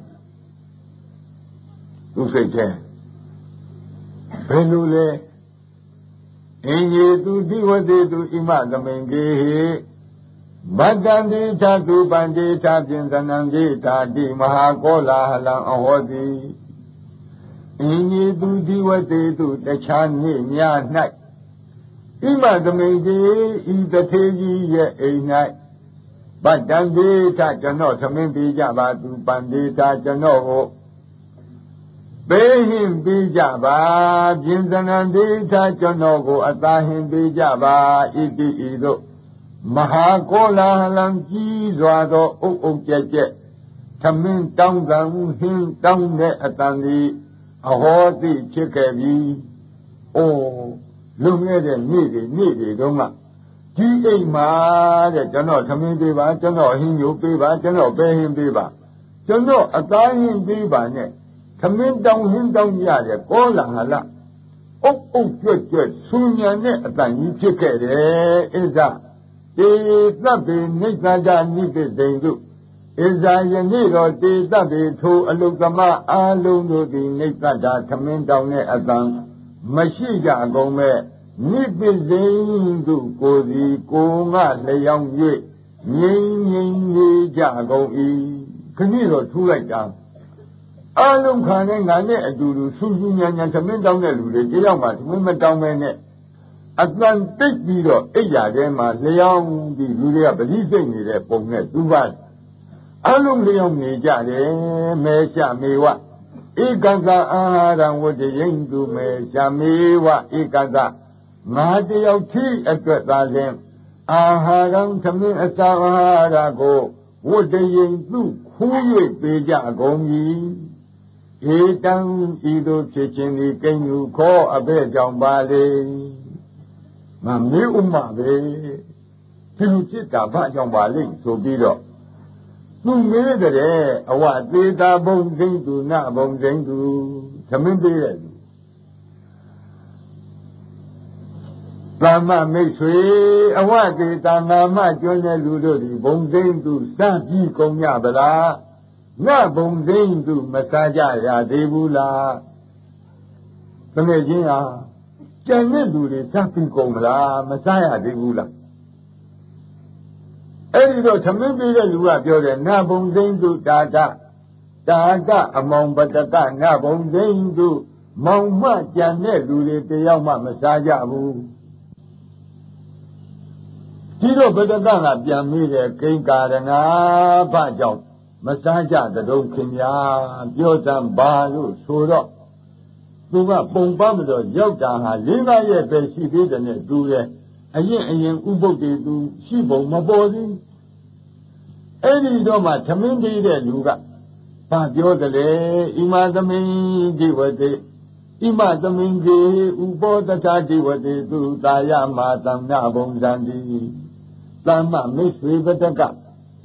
သူစိတ်ထဲဘယ်လိုလဲအင်ကြီးသူတိဝတိသူဣမသမိန်ကေဟိဗတ္တံတိသတုပန္တိသပြင်သနံတိဓာတိမဟာကောလာဟလံအဟောတိအင်ကြီးသူတိဝတိသူတခြားနေ့များ၌ဣမသမိန်ကေဤတထေကြီးရဲ့အိမ်၌ဗတ္တံတိသကျွန်တော်သမင်းပေးကြပါသူပန္တိသကျွန်တော်ကိုပေးဟင်ပေးကြပါပြင်သနံဒိဋ္ဌကျွန်တော်ကိုအသာဟင်ပေးကြပါဣတိဤသို့မဟာကောလာဟလံကြီးစွာသောအုပ်အုပ်ကြက်ကြက်သမင်းတောင်းကံဟင်းတောင်းတဲ့အတန်ဒီအဟောတိဖြစ်ခဲ့ပြီအိုးလုံခဲ့တဲ့နေ့တွေနေ့တွေတုန်းကဒီအိမ်မှာတဲ့ကျွန်တော်သမင်းပေးပါကျွန်တော်ဟင်းညိုပေးပါကျွန်တော်ပဲဟင်းပေးပါကျွန်တော်အသာဟင်းပေးပါနဲ့သမင်းတောင်းဟင်းတောင်းရတဲ့ကောလာဟလအုပ်အုပ်ကြွက်ကြွက်ဆူညံတဲ့အတန်ကြီးဖြစ်ခဲ့တယ်ဣဇတေသဗ္ဗေနိစ္စဒနိပိသိင်တုဣဇယနေ့တော်တေသဗ္ဗေထိုအလုသမားအာလုံးတို့သည်နိစ္စဒသမင်းတောင်းတဲ့အတန်မရှိကြကုန်မဲ့နိပိသိင်တုကိုစီကိုငှလျောင်း၍ငြိမ်ငြိမ်နေကြကုန်၏ခဏတော့ထူးလိုက်တာအလုံးခါနဲ့ငါနဲ့အတူတူဆူဆူညံညံသမင်းတောင်းတဲ့လူတွေတယောက်မှသမင်းမတောင်းမဲနဲ့အတန်တိတ်ပြီးတော့အိယာထဲမှာလျောင်းပြီးလူတွေကပဋိစိတ်နေတဲ့ပုံနဲ့သူပါအလုံးလျောင်းနေကြတယ်မဲချမေဝဧကသအာဟာရဝတ္တယိန်သူမဲချမေဝဧကသငါတယောက်ထိအတွက်သာလျှင်အာဟာရံသမင်းအစာအာဟာရကိုဝတ္တယိန်သူခူး၍ပေးကြကုန်ပြီဧတံဤသို့ဖြစ်ခြင်းဒီကိဉ္စုခောအဘဲကြောင့်ပါလေငါမေးဥမပဲဒီလိုจิตတာဘာကြောင့်ပါလိမ့်ဆိုပြီးတော့သူမေးတဲ့အဝသေးတာဘုံစိမ့်သူနဘုံစိမ့်သူသမင်းပေးတဲ့သူသမ္မမိတ်ဆွေအဝသေးတာနာမကျွန်းတဲ့လူတို့ဒီဘုံစိမ့်သူစပြီးကုန်ကြဗလားငါဘုံသိန်းသူမစားကြရသေးဘူးလားတကယ်ချင်းဟာကြံတဲ့လူတွေစားပြီးကုန်မလားမစားရသေးဘူးလားအဲ့ဒီတော့သမင်းပေးတဲ့လူကပြောတယ်နဘုံသိန်းသူတာတတာတအမောင်ပတကနဘုံသိန်းသူမောင်မကြံတဲ့လူတွေတယောက်မှမစားကြဘူးဒီတော့ပတကကပြန်မိတယ်ကိင်္ကာရဏဘာကြောင့်မစားကြတုံးခင်ဗျာပြောစမ်းပါလို့ဆိုတော့သူကပုံပန်းမတော့ရောက်တာဟာလေးပါးရဲ့ပဲရှိသေးတယ်နဲ့တူရဲ့အရင်အရင်ဥပုပ်တွေသူရှိပုံမပေါ်သေးအဲ့ဒီတော့မှသမင်းသေးတဲ့လူကဘာပြောတယ်လဲဣမသမင်းဒီဝတိဣမသမင်းကြီးဥပောတထာဒီဝတိသူတာယမာတံနာဘုံဇန္တိသမ္မမိတ်ဆွေပတက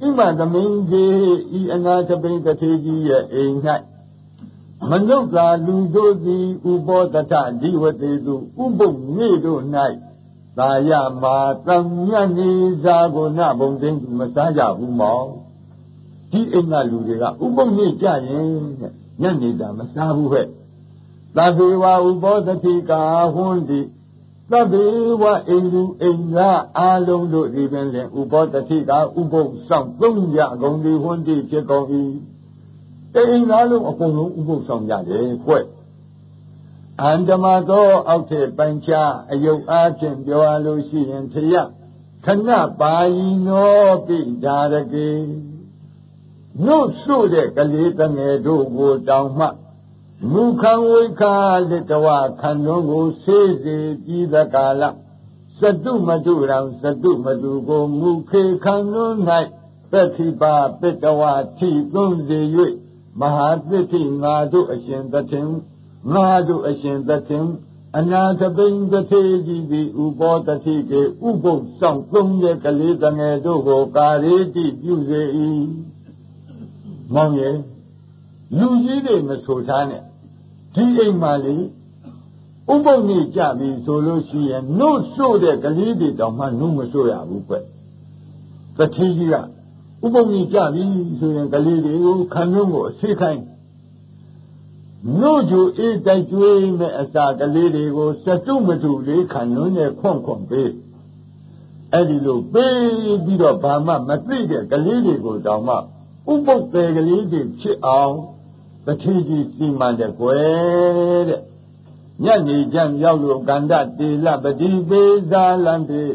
ima the main day, e another bank the teddy a night. Manuka ludo the ubo the tadi what they do, ubo nedo night. Daya ma tamyani zago na bonding masaya umo. Ti ina ludega, ubo ni jayen, yanida masabu he. Tabiwa ubo the tika hundi. Tabiwa elu ena along do even ubo the tika ubo some thunya gondi hundi chikovi. They along upon ubo some yade, quit. Andamato out a bancha, a yo archin, yo alusi and tia. Cannot buy no be darage. No sude, Galita do go down much. Mukanwika litawa kanungu seze jida kala. Sadu maduram, sadu madugo, muke kanunai. Petiba, petawa, ti gunzi yui. Mahaditi ngadu ashindatim. Ngadu ashindatim. Anata bing the teji di ubo the tige, ubo song kunye kalita nedogo, kariti yuze e. Monye, Luzi de Sultane. T. A. Mali, Uboni Jabi, Solosi, and no so that Galidi don't want no Masoya, Upe. The Tigia, Uboni Jabi, so and Galidi, Kanungo, Sikai. No, you eat that dream as a Galidi was Satumatu, Kanune, Conquom Bay. Edilu, baby, Bama, Matrida, Galidi goes down. Ubo Galidi, chit out. The Tiji Sima de Qued Yani Jam Yalu Ganda de Labadi Beza Landi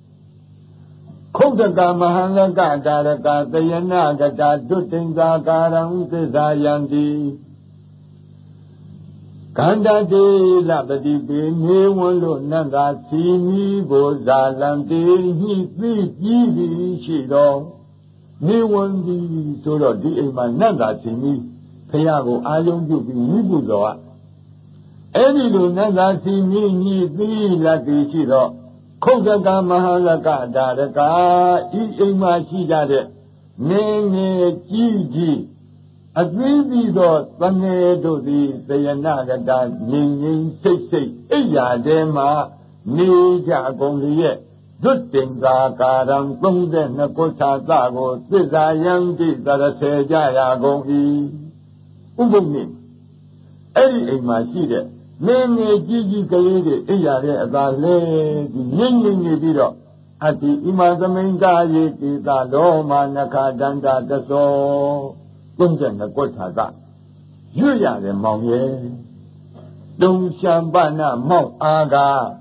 Kodaka Mahanga Gada Gada Gada Dutinga Garam Zayandi Ganda de Labadi Be Newolo Nanga Simi Bozalandi He Three Shido Newandi Soro Di Emananga Simi Kayago Ayong Yubi Nibudoa. Any Lunanga see me, ni, be like the Shido. Kodaka Mahalaka Daraka, E. Mashida, Nene Gigi. A three dot, Panedo, the Sayanaga, Ning, Six, Six, Eya Dema, Nija Gongie, Dutinga Karam, Gungen, Nakota Zago, Sizayan, Dizara Sejaya Gongi. Ubuni, Eddie a machine, Nene Gigi Gayede, Eyare, Azale, the Ning Nibido, at the Imazamenga, the Loma Naka Danda, the So, Gunjan, the Gotaza. Yuya, the Mouye, Dum Shambana, Mount Aga.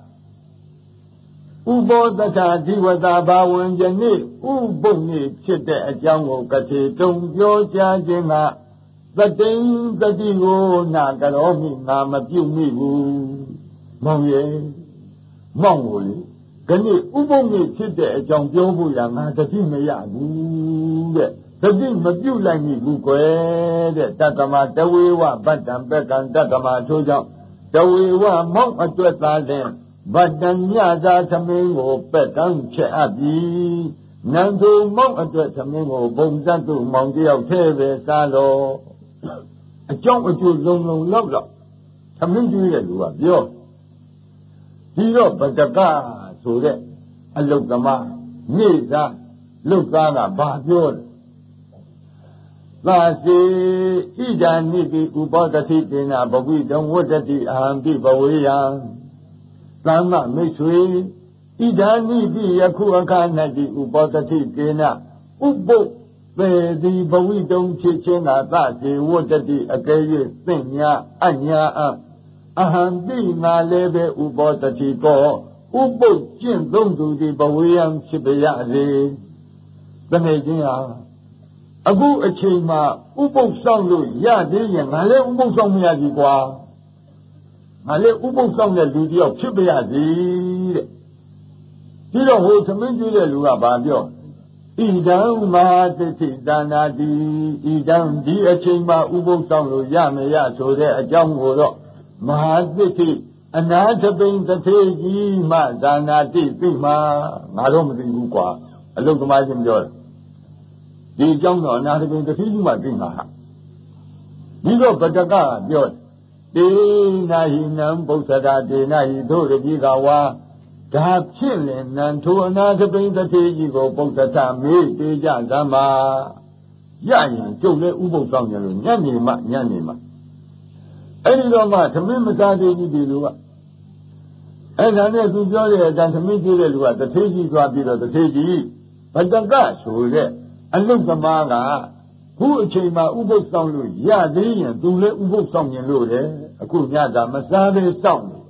Ubo the Tadi was about when you need, Ubuni, Chite, a jungle, Kati, Dum Yojajima. The thing that you go, Nagaromi, Namabu, Moye, Mongoli, Gani, Ubongi, Chite, John Jobu, Yama, the Timayabu, the Timabu like me, Buque, Tatama, the Wewa, Batam, Bekan, Tatama, Toja, the Wewa, Mount Atwata, but then Yaza Tamingo, Bekan, Cheabi, Nanto, Mount Atwatamingo, Bomzanto, Monte of Teve, Salo. A jump with you long, long, love. Come into it, you are your. Hero, but the car, so that I look the man, Nisa, look on a bar. Last day, he done me who bought the ticket, but we don't want that the arm people we are. Lama, Miss Way, he done me a Kuakan, who bought the ticket, who bought. The Bowie don't chicken at that, the water the Agay thing, ya, Anya, Ahandi, my leve, who bought the Chico, who bought Jim, don't do the Bowie and Chibiazi. The Nadia. A good a chima, who bought some Louis, Yadi, and I let Ubo some Yadikwa. I let Ubo some the Ludi of Chibiazi. You don't hold to me, you let Luabadio. Idam Mahati Danadi, Idam Dia Chima Ubo Sanglu Yamaya, so there a young wood. Mahati, another being the Teji, Mazanati, Pima, Marom Ringua, a look at my enjoy. ဒီကြောင့်တော့အနာတပင်တစ်ထီးကြီးမှသိမှာဟာဒီတော့ဗတကပြောတေနာဟိနံဗုဒ္ဓတာတေနာဟိတို့တတိကဝါဒါဖြစ်လင်နံထိုအနာတပင်တစ်ထီးကြီးကိုဗုဒ္ဓတာမေးတေကြသမှာရရင်ကျုပ်လည်းဥပုသ်ဆောင်ကြလို့ညနေမှညနေမှအဲ့ဒီတော့မှသမင်းမစားသေးဘူးဒီလူကအဲ့ဒါနဲ့သူပြောတဲ့အတိုင်းသမင်းကြည့်တဲ့လူကတစ်ထီးကြီးသွားပြီးတော့တစ်ထီးကြီးဗတကဆိုတဲ့အလုသမားကခုအချိန်မှာဥပုသ်ဆောင်လို့ရသေးရင်သူလည်းဥပုသ်ဆောင်ရင်လို့လေအခုညတာမစားသေးစောင့်နေ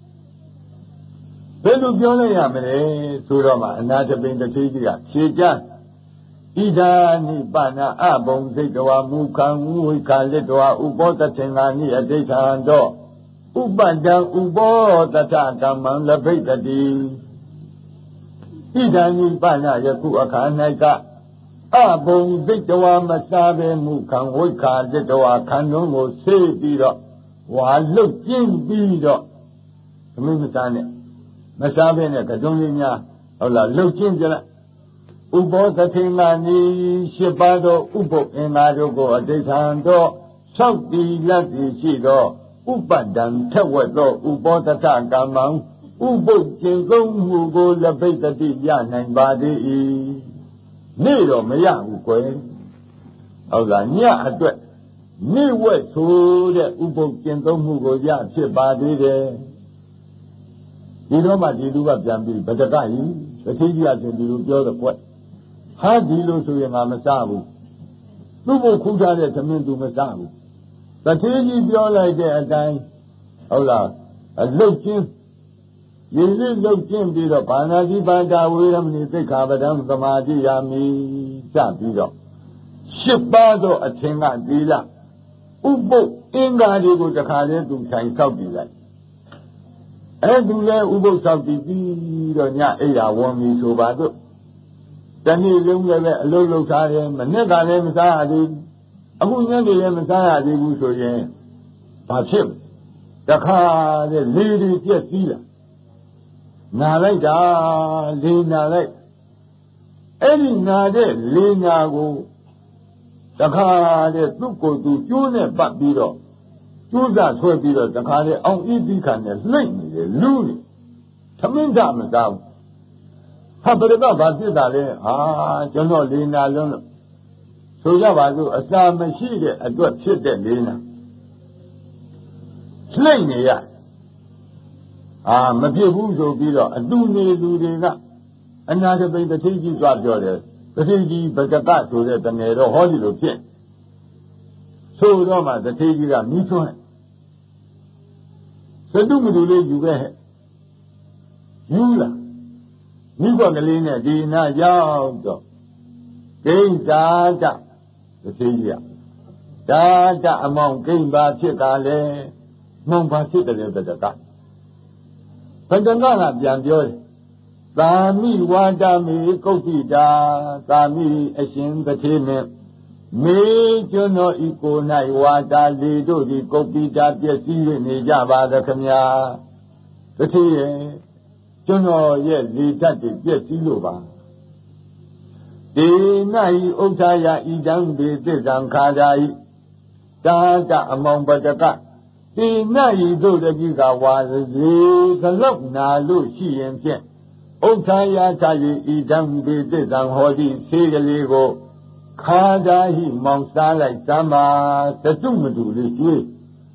ဘယ်လိုပြောလိုက်ရမလဲဆိုတော့မှအနာတပိန်တစ်ထီးကြီးကဖြေကြဣဒာနိပနာအဘုံစိတ်တော်မူခံဝိခာလစ်တော်ဥပောတထင်္ဂာနိအဋိဋ္ဌံတော့ဥပတံဥပောတထကမ္မံလဘိတတိဣဒာနိပနာယခုအခါ၌ကအဘုံစိတ်တော်မစားပဲမူခံဝိခာလစ်တော်ခံလုံးကိုဆေးပြီးတော့ဝါလုတ်ကျင်းပြီးတော့သမီးမစားနဲ့မစားပဲနဲ့ကတုံးလေးများဟုတ်လားလုတ်ကျင်းကြလားဥပောသထေမာနီရှိပါသောဥပုပ်အင်္ဂါတို့ကိုအဋိဋ္ဌံတော့ဆောက်တည်လက်တည်ရှိသောဥပဒံထက်ဝက်သောဥပောတထကမ္မံဥပုပ်ကျင့်သုံးမှုကိုလဘိတတိရနိုင်ပါသေး၏နေ့တော့မရဘူးကွယ်ဟုတ်လားညအတွက်နေ့ဝက်ဆိုတဲ့ဥပုပ်ကျင့်သုံးမှုကိုရဖြစ်ပါသေးတယ်ဒီတော့မှဒီလူကပြန်ပြီးဗတကကြီးတတိယအချင်းဒီလိုပြောတော့ကွယ်ဟာဒီလိုဆိုရင်ငါမစားဘူးသူ့ကိုခုထားတဲ့သမင်းသူမစားဘူးတတိယကြီးပြောလိုက်တဲ့အတိုင်းဟုတ်လားအလုတ်ချင်းရည်ရည်လုတ်ချင်းပြီးတော့ဘာနာတိပါဒဝေရမဏိသိက္ခာပဒံသမာဓိယာမိစပြီးတော့ရှစ်ပါးသောအထင်ကသီလဥပုပ်အင်္ဂါတွေကိုတခါလဲသူဆိုင်ဆောက်တည်လိုက်အဲ့သူလဲဥပုပ်ဆောက်တည်ပြီးတော့ညအိယာဝံမီဆိုပါတော့တနေ့လုံးလည်းအလုံးလုံးထားတယ်မနေ့ကလည်းမစားရသေးဘူးအခုညနေလည်းမစားရသေးဘူးဆိုရင်ဘာဖြစ်တခါလေလေတွေပြက်စီးလာနာလိုက်တာလေနာလိုက်အဲ့ဒီနာတဲ့လေနာကိုတခါတဲ့သူ့ကိုယ်သူကျိုးနဲ့ပတ်ပြီးတော့ကျိုးစားဆွဲပြီးတော့တခါလေအောင်ဤတိခံနဲ့လှိမ့်နေတယ်လူနေသမင်းကြမစားဘူးဟာဘယ်တော့ဘာဖြစ်တာလဲဟာကျွန်တော်လေနာလုံးလို့ဆိုကြပါစို့အစာမရှိတဲ့အတွက်ဖြစ်တဲ့လေနာလှိမ့်နေရအာမဖြစ်ဘူးဆိုပြီးတော့အတူနေလူတွေကအနာတပိန်တစ်ထီးကြီးသွားပြောတယ်တစ်ထီးကြီးဗကတဆိုတဲ့တငယ်တော့ဟောဒီလိုဖြစ်ဆိုတော့မှတစ်ထီးကြီးကမိထွန်းသတုမတူလေးယူပဲဟဲ့ယူလားမိဘကလေးနဲ့ဒီနာရောက်တော့ဂိဉ္စာတတစ်ထီးကြီးကဒါတအမောင်ဂိဉ္ပါဖြစ်တာလေမှန်ပါဖြစ်တယ်ဗကတဗန္တကကပြန်ပြောတယ်သာမိဝါဒမေကုဋ္ဌိတာသာမိအရှင်တထေမင်းမေကျွန်တော်ဤကို၌ဝါဒလေတို့သည်ကုဋ္ဌိတာပြည့်စည်နေကြပါသခင်ဗျာတထေရဲ့ကျွန်တော်ရဲ့လေဓာတ်တွေပြည့်စည်လို့ပါဒေနဤဥဋ္ဌာယဤတံဘေသစ္ဆံခါဓာဤတာတအမောင်ပတကဒီနတ်ဤတို့တတိကဝါစေကလောက်နာလို့ရှိရင်ဖြင့်ဥဋ္ဌာယထာယဤတံဘေသစ္ဆံဟောတိဆေးကလေးကိုခါဓာဟိမောင်စားလိုက်သမ်းပါတတုမတူလေးကျွေး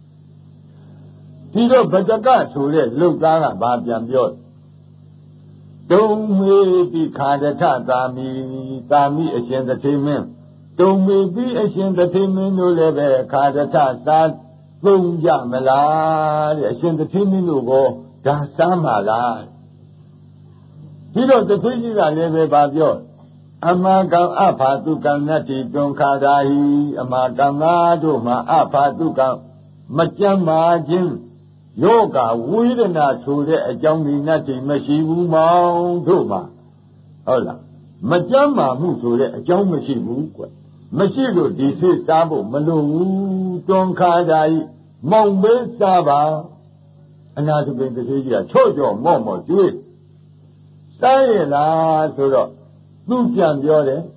ဒီတော့ဗတကဆိုတဲ့လုတ်သားကဘာပြန်ပြောတုံမေတိခါဒထသာမိသာမိအရှင်တထေမင်းတုံမေတိအရှင်တထေမင်းတို့လည်းပဲခါဒထသာသုံးကြမလားတဲ့အရှင်တထေမင်းတို့ကိုဒါစမ်းပါလားဒီတော့တထေကြီးကလည်းပဲဘာပြောအမကံအဖာတုကံနတ္တိတွန်ခါဓာဟိအမကံသားတို့မှာအဖာတုကံမကြမ်းမာခြင်းယောဂဝေဒနာဆိုတဲ့အကြောင်းဒီနတ္တိမရှိဘူးမောင်တို့မှာဟုတ်လားမကြမ်းမာမှုဆိုတဲ့အကြောင်းမရှိဘူးကွမရှိလို့ဒီစိတ်စားဖို့မလိုဘူးတွန်ခါဓာဟိမောင်မေးစားပါအနာတပိန်တထေကြီးကချော့ချော့မော့မော့ကျွေးစားရလားဆိုတော့သူပြန်ပြောတယ်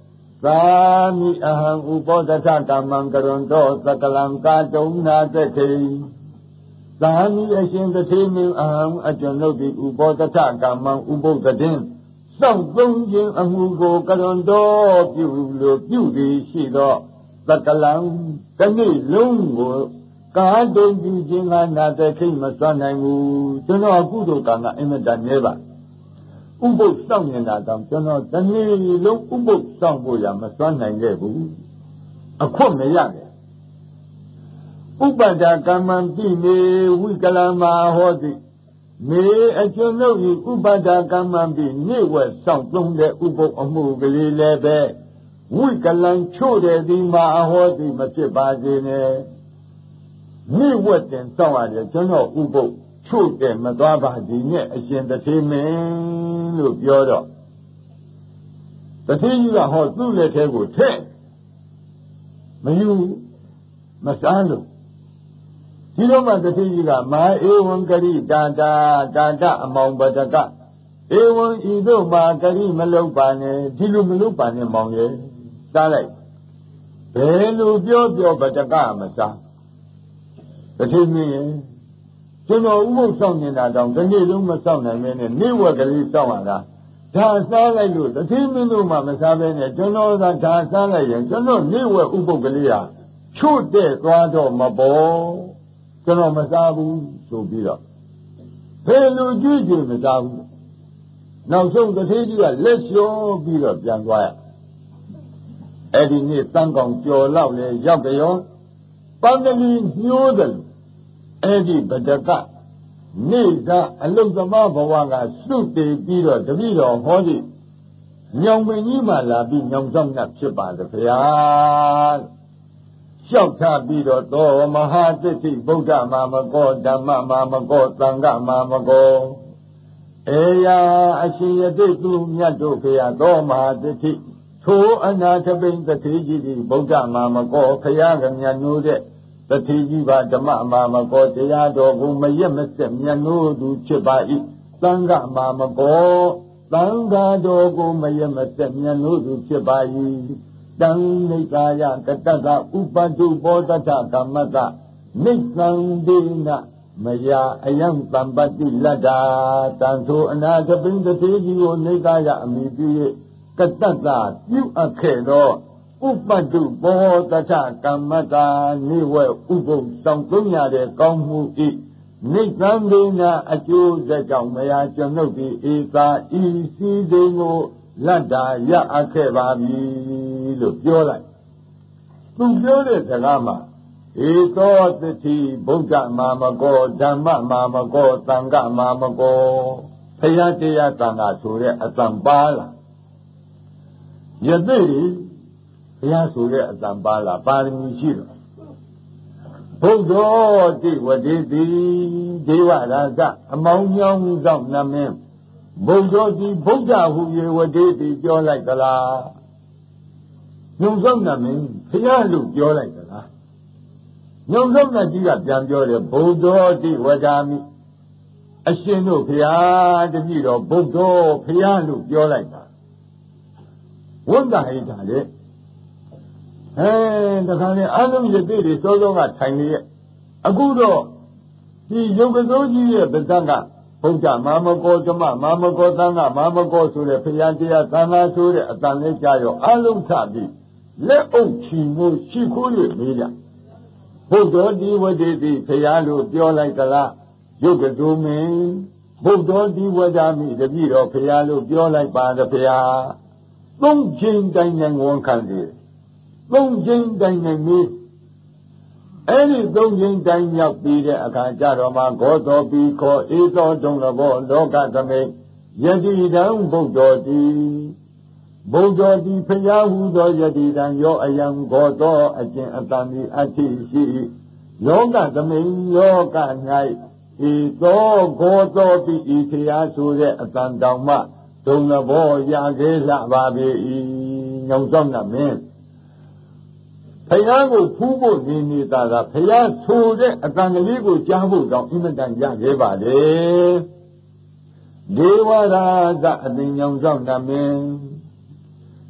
သာမိအဟံဥပောတထကမ္မံကရွန်တောသကလံကာတုံနာတခေသာမိအရှင်တထေမင်းအဟံအကျွန်ုပ်သည်ဥပောတထကမ္မံဥပုသ္တတင်စောင့်သုံးခြင်းအမှုကိုကရွန်တော်ပြုလို့ပြုသည်ရှိသောသကလံတစ်နေ့လုံးကိုကာတုံပြုခြင်းကနာတခိမစွမ်းနိုင်ဘူးကျွန်တော်အကုသိုလ်ကံကအင်မတန်နည်းပါဥပုသ်စောင့်နေတာတောင်ကျွန်တော်တစ်နေ့လုံးဥပုသ်စောင့်ဖို့ရမစွမ်းနိုင်ခဲ့ဘူးအခွင့်မရခဲ့ဥပဒကမ္မံပိနေဝိကလမဟောတိမေအကျွန်ုပ်ဤဥပဒကမ္မံပိနေဝဲစောင့်သုံးတဲ့ဥပုသ်အမှုကလေးလည်းပဲဝိကလံချို့တဲ့ဒီမှာဟောတိမဖြစ်ပါစေနဲ့နေဝဲတင်စောင့်ရတယ်ကျွန်တော်ဥပုသ်ချို့တဲ့မသွားပါဒီနဲ့အရှင်တထေမင်းလို့ပြောတော့တထေကြီးကဟောသူ့လက်ထဲကိုထည့်မယူမစားလို့ဒီတော့မှတထေကြီးကမဟာဧဝံကရိတာတာတာတအမောင်ပတကဧဝံဤသို့မှာကရိမလုပ်ပါနဲ့ဒီလိုမလုပ်ပါနဲ့မောင်ရဲ့စားလိုက်ဘယ်လိုပြောပြောပတကမစားတထေမင်းရဲ့ကျွန်တော်ဥပုသ်ဆောင်နေတာတောင်ဒီနေ့လုံးမဆောင်နိုင်မဲနဲ့နေဝက်ကလေးဆောင်ရတာဒါစားလိုက်လို့တထေမင်းတို့မှမစားဘဲနဲ့ကျွန်တော်သာဒါစားလိုက်ရင်ကျွန်တော်နေဝက်ဥပုသ်ကလေးဟာချို့တဲ့သွားတော့မပေါ်ကျွန်တော်မစားဘူးဆိုပြီးတော့ဘယ်လိုကြည့်ကြည့်မစားဘူးနောက်ဆုံးတထေကြီးကလက်လျှောပြီးတော့ပြန်သွားရအဲ့ဒီနေ့တန်းကောင်ကြော်လောက်လေရောက်ကြရောပန်းကလေးညှိုးတယ်အဲ့ဒီပဒကနေကအလုသမားဘဝကစွတ်တည်ပြီးတော့တပည့်တော်ဟောဒီညောင်ပင်ကြီးမှလာပြီးညောင်ဆောင်နဲ့ဖြစ်ပါတယ်ဗျာလျှောက်ထားပြီးတော့သောမဟာသစ္စိဗုဒ္ဓမာမကောဓမ္မမာမကောသံဃမာမကောအေယာအရှင်ယတိသူမြတ်တို့ဖေယသောမဟာသစ္စိထိုအနာထပိန်တထေကြီးသည်ဗုဒ္ဓမာမကောဖရာကမြတ်နိုးတဲ့တထေကြီးပါဓမ္မမာမကောတရားတော်ကိုမရက်မစက်မြတ်နိုးသူဖြစ်ပါ၏သံဃမာမကောသံဃာတော်ကိုမရက်မစက်မြတ်နိုးသူဖြစ်ပါ၏တံနိကာယကတ္တကဥပတုပောတထကမ္မတနိသံဒေနမယာအယံတံပတ္တိလတ္တာတံထိုအနာသပိန်တထေကြီးကိုနိကာယအမိပြု၍ကတ္တကပြုအပ်ခဲ့သောဥပတုပောတထကမ္မတာနိဝဲဥပုသ်ဆောင်သုံးရတဲ့ကောင်းမှုဤနိသံဒေနအကျိုးသက်ကြောင့်မယာကျွန်ုပ်သည်ဧသာဤစည်းစိမ်ကိုလတ္တာရအပ်ခဲ့ပါပြီလို့ပြောလိုက်သူပြောတဲ့စကားမှာဧသောသတိဗုဒ္ဓမာမကောဓမ္မမာမကောသံဃမာမကောဖယားတရားသံဃာဆိုတဲ့အတန်ပါလာယသိဘုရားဆိုတဲ့အတန်ပါလာပါရမီရှိတော့ဘုဒ္ဓတိဝတိတိဒေဝရာဇအမောင်မြောင်းသောနမင်းဘုဒ္ဓတိဗုဒ္ဓဟူ၍ဝတိတိပြောလိုက်သလားညုံဆောင်နမင်းဘုရားလို့ပြောလိုက်သလားညုံဆောင်နကြီးကပြန်ပြောတယ်ဘုဒ္ဓတိဝဒါမိအရှင်တို့ဘုရားတပည့်တော်ဘုဒ္ဓဘုရားလို့ပြောလိုက်တာဝန္တာဟိတာလေအဲတခါလေအလုံးရသေးတွေစောစောကထိုင်နေရဲ့အခုတော့ဒီယုတ်ကစိုးကြီးရဲ့ဗဇက်ကဗုဒ္ဓမာမကောဓမ္မမာမကောသံဃမာမကောဆိုတဲ့ဘုရားတရားသံဃာဆိုတဲ့အတန်လေးကြားရောအလုံးထပြီးလက်အုပ်ချီမှုရှိခိုးရမေးကြဘုဒ္ဓဒီဝတိတိဘုရားလို့ပြောလိုက်သလားယုတ်ကစိုးမင်းဘုဒ္ဓဒီဝဒမိတပည့်တော်ဘုရားလို့ပြောလိုက်ပါတယ်ဘုရားသုံးချိန်တိုင်းနဲ့ဝန်ခံတယ်သုံးချိန်တိုင်းနဲ့မေးအဲ့ဒီသုံးချိန်တိုင်းရောက်ပြီးတဲ့အခါကျတော့မှဂောသောပိခောဧသောတုံလဘောလောကသမေယတိတံဗုဒ္ဓတိဗုဒ္ဓတိဖျားဟူသောယတိတံယောအယံဂောသောအကျင့်အတန်ဒီအဋ္ဌိရှိလောကသမေလောက၌ဧသောဂောသောပိဤဖျားဆိုတဲ့အတန်တောင်မှဒုံလဘောရခဲ့လှပါပြီညောင်ဆောင်နမင်းဖယားကိုဖူးဖို့နေနေတာကဖယားဆိုတဲ့အတန်ကလေးကိုကြားဖို့တော့အင်မတန်ရခဲ့ပါလေဒေဝရာဇအသိညောင်ဆောင်နမင်း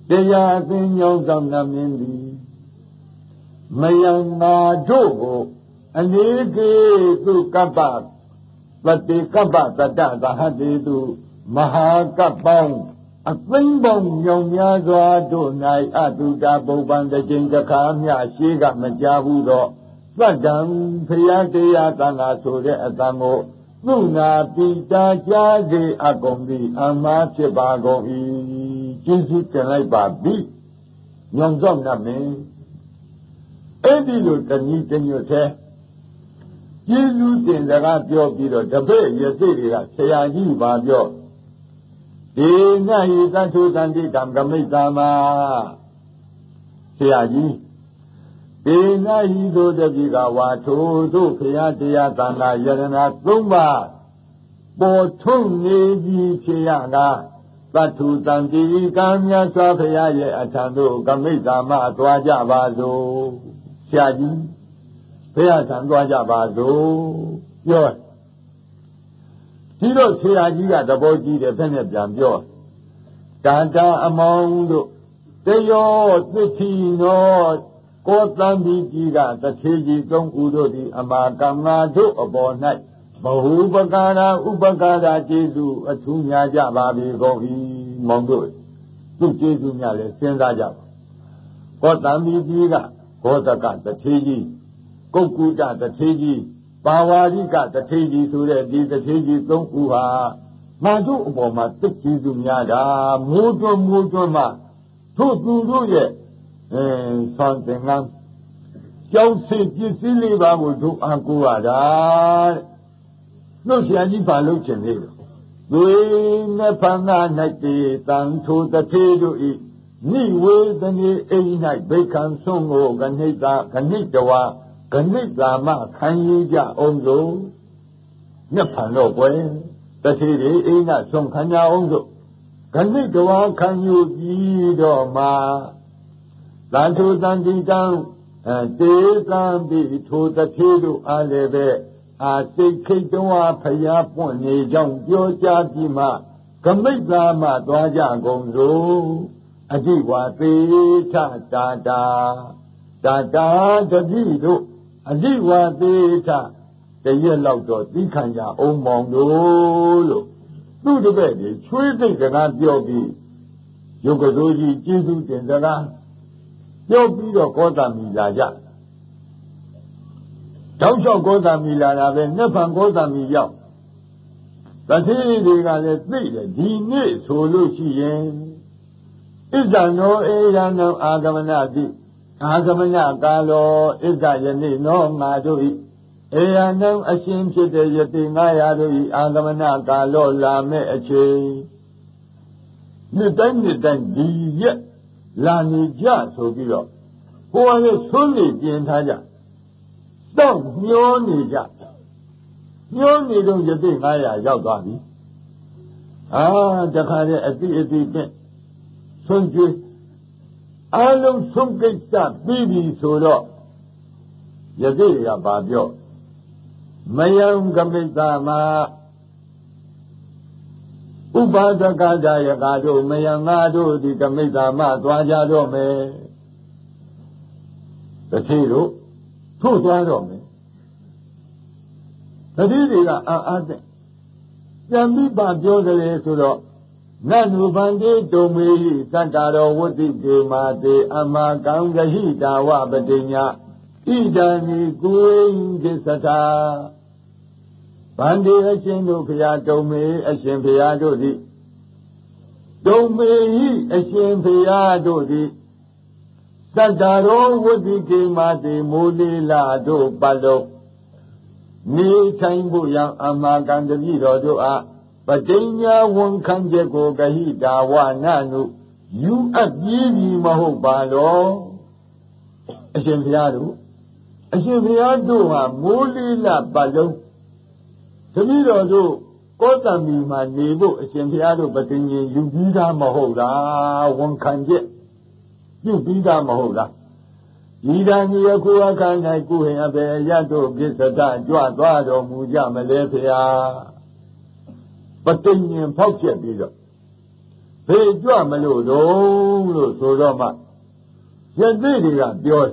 တရားသိညောင်းဆောင်နာမင်းသည်မယံနာတို့ကိုအနေကေသူကပ္ပပတိကပ္ပတတ္တသဟတိတုမဟာကပ္ပောင်းအသိမ့်ပေါင်းမြောင်များစွာတို့၌အတုတာပုပ္ပံတစ်ချိန်တစ်ခါမျှရှိကမကြားဘူးတော့သတ္တံဖရာတရားသံဃာဆိုတဲ့အတန်ကိုသူနာပိတာကြားစေအကုန်သည်အမှားဖြစ်ပါကုန်၏ကျေးဇူးတင်လိုက်ပါပြီညောင်ဆောင်နှမင်းအဲ့ဒီလိုတဏှိတညွတ်သေးကျေးဇူးတင်စကားပြောပြီးတော့တပည့်ရစိတ်တွေကဆရာကြီးပါပြောဒီနဟိသတ္ထုတန္တိကံကမိတ်တာမှာဆရာကြီးဒီနဟိသို့တပိကဝါထိုတို့ဖရာတရားသံဃာယရဏသုံးပါးပေါ်ထုံးနေကြီးဖြစ်ရကသတ္ထုတန္တိကံမြတ်စွာဘုရားရဲ့အထံသို့ကမိတ်တာမှာသွားကြပါစို့ဆရာကြီးဘုရားထံသွားကြပါစို့ပြောဒီတော့ဆရာကြီးကသဘောကြီးတယ်ဘယ်နဲ့ပြန်ပြောတာတာအမောင်တို့တယောသစ္ထိနောကောသံဒီကြီးကတထေကြီးသုံးဦးတို့သည်အမာကမ္မာတို့အပေါ်၌ဘဟုပကာရဥပကာရကျေးဇူးအထူးများကြပါပြီကုန်၏မောင်တို့သူကျေးဇူးများလဲစဉ်းစားကြပါကောသံဒီကြီးကဘောဓကတထေကြီးကုက္ကုတတထေကြီးပါဝါရိကတထေကြီးဆိုတဲ့ဒီတထေကြီးသုံးဦးဟာငါတို့အပေါ်မှာသိကျေးဇူးများတာမိုးတွန်းမိုးတွန်းမှတို့သူတို့ရဲ့အဲဆွမ်းသင်္ကန်းကျောင်းစစ်ပစ္စည်းလေးပါကိုတို့အကူရတာတို့ဆရာကြီးဘာလုပ်ချင်သေးလဲသွေနဲ့ဖန်ငါ၌တေတန်ထိုတထေတို့ဤနိဝေသနေအိ၌ဘိက္ခံဆုံးကိုဂဏိတဂဏိတဝါဂဏိတာမခံယူကြအောင်စို့မြတ်ဖန်တော့ကွယ်တတိရိအိမ်ကဆုံးခံကြအောင်စို့ဂဏိတဝါခံယူပြီးတော့မှသံထုတန်တိတံတေသံပိထိုတတိတို့အားလည်းပဲအာစိတ်ခိတ်တော်ဖျားပွင့်နေကြောင်းပြောကြားပြီးမှဂမိတ်သာမှသွားကြကုန်စို့အကြည့်ဝါသေးထတာတာတာတာတတိတို့အဓိဝါသေးထတရက်လောက်တော့သိခံကြအောင်မောင်တို့လို့သူ့တပည့်ကြီးချွေးသိတ်စကားပြောပြီးယုတ်ကစိုးကြီးကျေးဇူးတင်စကားပြောပြီးတော့ကောသမီလာကြတောက်လျှောက်ကောသမီလာတာပဲနှစ်ဖန်ကောသမီရောက်တတိတွေကလည်းသိတယ်ဒီနေ့ဆိုလို့ရှိရင်ဣဇံနောအေယံနောအာဂမနတိအာဂမနကာလောဣဇယနေ့နောငါတို့ဤအေယံနံအရှင်ဖြစ်တဲ့ယတိငါရတို့ဤအာဂမနကာလောလာမဲ့အချိန်နှစ်တိုင်းနှစ်တိုင်းဒီရက်လာနေကြဆိုပြီးတော့ဟိုကလည်းသွန်းနေပြင်ထားကြတောက်ညှောနေကြညှောနေတော့ယတိငါရရောက်သွားပြီအာတခါတည်းအတိအတိပြင့်ဆုံးကျွေးအလုံးဆုံးကိစ္စပြီးပြီဆိုတော့ယတိကဘာပြောမယံကမိတ္တမှာဥပါဒကဒါယကတို့မယံငါတို့ဒီကမိတ္တမှာသွားကြတော့မယ်တတိတို့ထို့သွားတော့မယ်တတိတွေကအာအာတဲ့ပြန်ပြီးပါပြောကြတယ်ဆိုတော့နတ်နုဗန္တိတုံမေဟိသတ္တရောဝတ္တိကေမာတေအမကံဂဟိတာဝပတိညာဣဒံဤကိုယ်ကိစ္စတာဗန္တိအရှင်တို့ဖျားတုံမေအရှင်ဖျားတို့သည်တုံမေဟိအရှင်ဖျားတို့သည်သတ္တရောဝတ္တိကေမာတေမိုးလေးလာတို့ပတ်လုံးနေထိုင်ဖို့ရန်အမကံတတိတော်တို့အားပတိညာဝန်ခံချက်ကိုဂဟိတာဝနာနုယူအပ်ပြီးပြီမဟုတ်ပါတော့အရှင်ဘုရားတို့အရှင်ဘုရားတို့ဟာမိုးလေးလပတ်လုံးတတိတော်တို့ကောသမီမှာနေဖို့အရှင်ဘုရားတို့ပတိညာယူပြီးသားမဟုတ်လားဝန်ခံချက်ပြုပြီးသားမဟုတ်လားဤတန်ကြီးအခုအခါ၌ကုဟင်အဘေရတ်တို့ကိစ္စတကြွသွားတော်မူကြမလဲဖျားပဋိညာဉ်ဖောက်ချက်ပြီးတော့ဖေကြွမလို့တော့လို့ဆိုတော့မှယသိတွေကပြော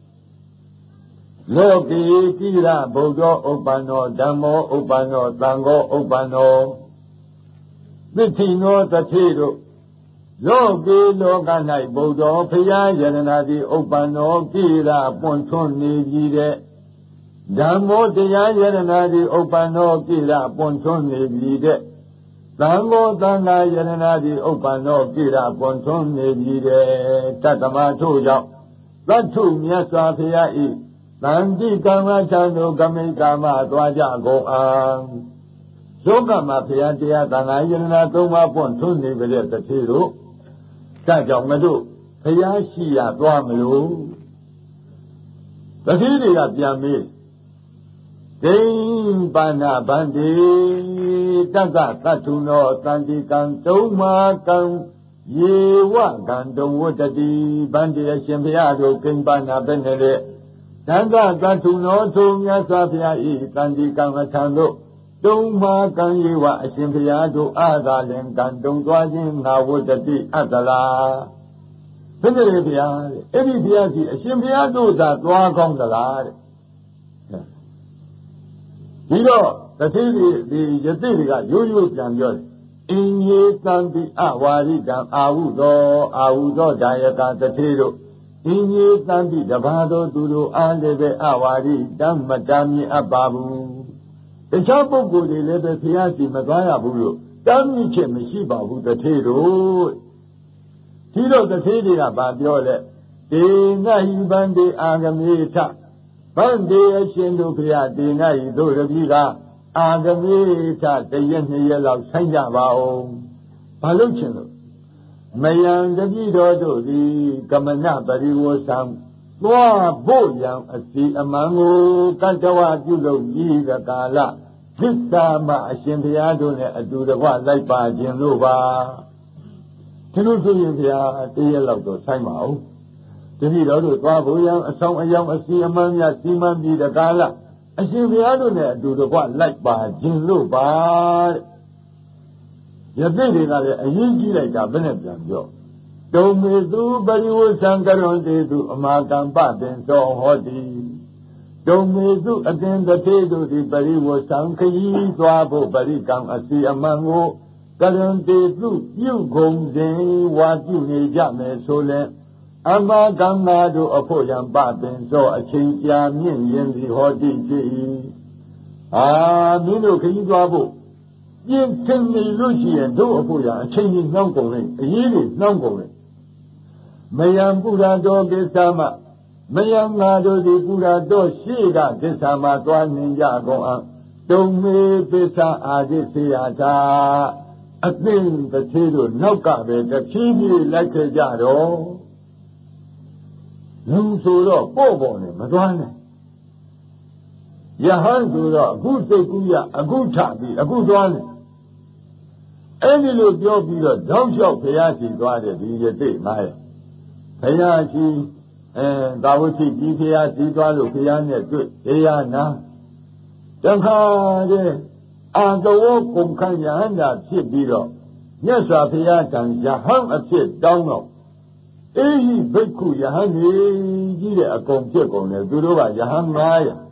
လောကေတိရဗုဒ္ဓဥပ္ပန္နောဓမ္မောဥပ္ပန္နောသံဃောဥပ္ပန္နောသစ္ထိနောတထေတို့လောကေလောက၌ဗုဒ္ဓောဖရာယရဏတိဥပ္ပန္နောကိရပွန်ထွန်းနေပြီတဲ့ဓမ္မောတရားယရဏတိဥပ္ပန္နောကိရပွန်ထွန်းနေပြီတဲ့သံဃောသံဃာယရဏတိဥပ္ပန္နောကိရပွန်ထွန်းနေပြီတဲ့တတ္တမထို့ကြောင့်သတ္ထုမြတ်စွာဘုရားဤသံတိကမ္မထံတို့ကမိကာမသွားကြကုန်အံလောကမှာဘုရားတရားသံဃာယရဏသုံးပါးပွန်ထွန်းနေကြတဲ့တတိတို့ဒါကြောင့်မတို့ဘုရားရှိရသွားမလို့တတိတွေကပြန်မေးဒိဋ္ဌပါဏဗန္တိတက္ကသတ္ထုနောသန္တိကံတုံမာကံယေဝကံတုံဝတ္တိဗန္တိအရှင်ဘုရားတို့ကိဉ္ပနာပဲနေတဲ့တက္ကသတ္ထုနောထိုမြတ်စွာဘုရားဤသန္တိကံအထံတို့တုံမာကံယေဝအရှင်ဘုရားတို့အာသာလင်ကံတုံသွားခြင်းငါဝတ္တိအတ္တလားဘယ်နဲ့ဘုရားတဲ့အဲ့ဒီဘုရားကြီးအရှင်ဘုရားတို့သာသွားကောင်းသလားတဲ့ဒီတော့တတိတွေဒီယတိတွေကရိုးရိုးပြန်ပြောတယ်အင်းကြီးတန်တိအဝါရိကံအာဟုသောအာဟုသောဒါယကတတိတို့အင်းကြီးတန်တိတဘာသောသူတို့အားလည်းပဲအဝါရိတံမတမ်းမြင်အပ်ပါဘူးတခြားပုဂ္ဂိုလ်တွေလည်းပဲဘုရားရှိမသွားရဘူးလို့တမ်းမြင်ချက်မရှိပါဘူးတတိတို့ဒီတော့တတိတွေကဗာပြောလဲဒေနဟိဗန္တိအာဂမေထဗန္တိအရှင်တို့ဘုရားဒေနဟိတို့တပည့်ကအာဂမေထတရက်နှစ်ရက်လောက်ဆိုင်ကြပါဦးဘာလို့ချင်လို့မယံတပည့်တော်တို့သည်ကမနပရိဝေသံသွားဖို့ရန်အစီအမံကိုကတ္တဝပြုလုပ်ပြီးကကာလသစ္စာမအရှင်ဘုရားတို့နဲ့အတူတကွလိုက်ပါခြင်းလို့ပါဒီလိုဆိုရင်ဘုရားတရက်လောက်တော့ဆိုင်ပါဦးတပည့်တော်တို့သွားဖို့ရန်အဆောင်အယောင်အစီအမံများစီမံပြီးတကာလအရှင်ဘုရားတို့နဲ့အတူတကွလိုက်ပါခြင်းလို့ပါယသိတွေကလည်းအရင်ကြီးလိုက်တာဘယ်နဲ့ပြန်ပြောတုံမေသူပရိဝသံကရွန်တေသူအမာကံပပင်သောဟောတိတုံမေသူအတင်တထေတို့သည်ပရိဝသံခရီးသွားဖို့ပရိကံအစီအမံကိုကရွန်တေသူပြုကုန်စဉ်ဝါပြုနေကြမယ်ဆိုလဲအမာကံနာတို့အဖို့ရန်ပပင်သောအချိန်ကြာမြင့်ရင်သည်ဟောတိဖြစ်၏အာမင်းတို့ခရီးသွားဖို့ပြင်းထန်နေလို့ရှိရင်တို့အဖို့ရအချိန်ကြီးနှောင်းကုန်လေအရေးကြီးနှောင်းကုန်လေမယံပုရတော်ကိစ္စမမယံငါတို့ဒီပုရတော်ရှိကကိစ္စမသွားနေကြကုန်အောင်တုံမေပိဿအာဇိစေယတာအသင်တစ်သေးတို့နောက်ကပဲတဖြည်းဖြည်းလိုက်ခဲ့ကြတော့လူဆိုတော့ပေါ့ပေါ့နဲ့မသွားနဲ့ယဟန်ဆိုတော့အခုစိတ်ကူးရအခုထပြီးအခုသွားနေအဲ့ဒီလိုပြောပြီးတော့တောက်လျှောက်ဘုရားရှိသွားတယ်ဒီရတိငါရဲ့ဘုရားရှိအဲသာဝတိကြီးဘုရားရှိသွားလို့ဘုရားနဲ့တွေ့တရားနာတခါတည်းအာတဝကုံခန့်ယဟန္တာဖြစ်ပြီးတော့မြတ်စွာဘုရားတန်ယဟန်အဖြစ်တောင်းတော့အေဟိဘိက္ခုယဟန်ကြီးကြီးတဲ့အကုန်ဖြစ်ကုန်တယ်သူတို့ကယဟန်ငါးရာ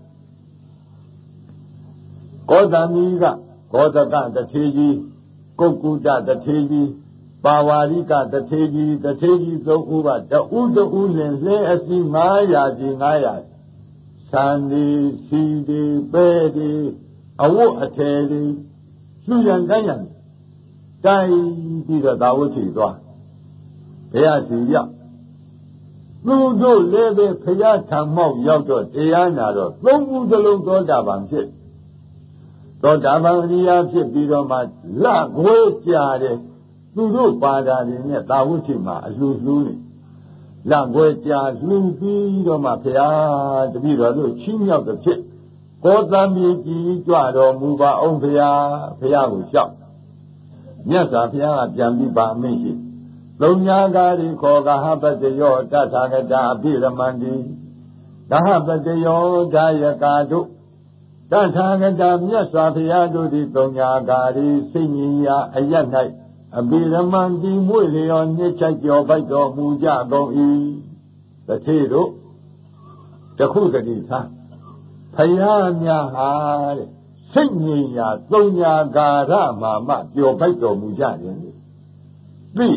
ကောသမီကကောသကတထေကြီးကုက္ကုတတထေကြီးပါဝါရိကတထေကြီးတထေကြီးသုံးဦးကတဦးတဦးလင်လဲအစီငါးရာကြီးငါးရာသံဒီစီဒီပဲဒီအဝတ်အထည်ဒီလူရန်တိုင်းရန်တိုင်းပြီးတော့သာဝတိသွားဘုရားစီရောက်သူတို့လည်းပဲဘုရားထံမောက်ရောက်တော့တရားနာတော့သုံးဦးသလုံးသောတာပန်ဖြစ်သောတာပန်အရိယာဖြစ်ပြီးတော့မှလခွဲကြတယ်သူတို့ပါတာတွေနဲ့သာဝတိမှာအလှူလှူးနေလခွဲကြလှူပြီးတော့မှဘုရားတပည့်တော်တို့ချီးမြှောက်တဲ့ဖြစ်ကောသမီကြီးကြွတော်မူပါအောင်ဘုရားဘုရားကိုလျှောက်မြတ်စွာဘုရားကပြန်ပြီးပါမင်းရှိသုံးညာကာရီခောကဟပတယောတထာဂတာအပိရမန္တိကဟပတယောဒါယကာတို့တထာဂတာမြတ်စွာဘုရားတို့သည်သုံးညာကာရီစိတ်ဉ္ဇာအယတ်၌အဘိဓမ္မံဒီမွေလျောနှစ်ချက်ကျော်ပိုက်တော်မူကြကုန်၏တထေတို့တခုတတိထားဖယားများဟာတဲ့စိတ်ငြိမ်ရာသုံးညာကာရမှာမှကျော်ပိုက်တော်မူကြတယ်သိ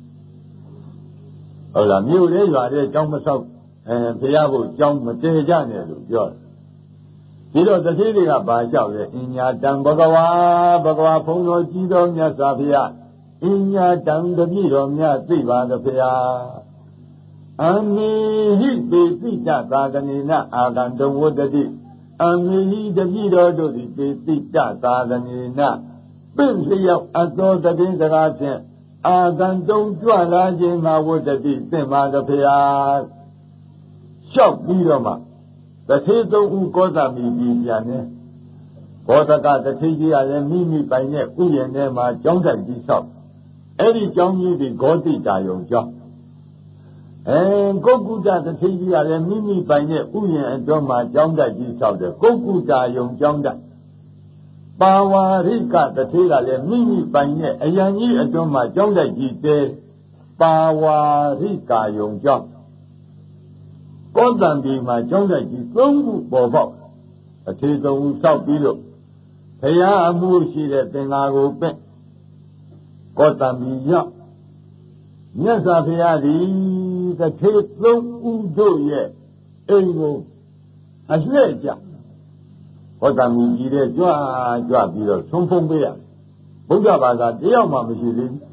ဟုတ်လားမြို့လေးရွာတဲ့ကျောင်းမဆောက်အဲဖယားဖို့ကျောင်းမတည်ကြနဲ့လို့ပြောတယ်ဒီတော့တတိတွေကဘာကြောက်လဲအညာတံဘဂဝါဘဂဝါဘုံတော်ကြီးတော်မြတ်စွာဘုရားအညာတံတပိတော်မြတ်သိပါသဗျာအမေဟိပေသိတသာကဏိနအာကံတဝတ္တိအမေဟိတပိတော်တို့သည်ပေသိတသာကဏိနပင့်လျောက်အသောတပင်စကားဖြင့်အာကံတုံကြွလာခြင်းမှာဝတ္တိသင်ပါသဗျာလျှောက်ပြီးတော့မှတထေသုံးဦးကောသမီပြည်ပြန်နေဘောဓကတထေကြီးကလည်းမိမိပိုင်တဲ့ဥယျာဉ်ထဲမှာကျောင်းတိုက်ကြီးဆောက်အဲ့ဒီကျောင်းကြီးဒီဂောတိတာယုံကျောင်းအဲကုက္ကုတတထေကြီးကလည်းမိမိပိုင်တဲ့ဥယျာဉ်အတွင်းမှာကျောင်းတိုက်ကြီးဆောက်တယ်ကုက္ကုတာယုံကျောင်းတိုက်ပါဝါရိကတထေကလည်းမိမိပိုင်တဲ့အယံကြီးအတွင်းမှာကျောင်းတိုက်ကြီးတဲပါဝါရိကာယုံကျောင်းကောသံပြည်မှာကျောင်းတိုက်ကြီးသုံးခုပေါ်ပေါက်အထေသုံးဦးဆောက်ပြီးလို့ဘုရားအမှုရှိတဲ့သင်္ဃာကိုပင့်ကောသံပြည်ရောက်မြတ်စွာဘုရားသည်တထေသုံးဦးတို့ရဲ့အိမ်ကိုအလှည့်ကြကောသံပြည်ကြီးတဲ့ကြွကြွပြီးတော့ဆုံးဖုံးပေးရဗုဒ္ဓဘာသာတယောက်မှမရှိသေးဘူး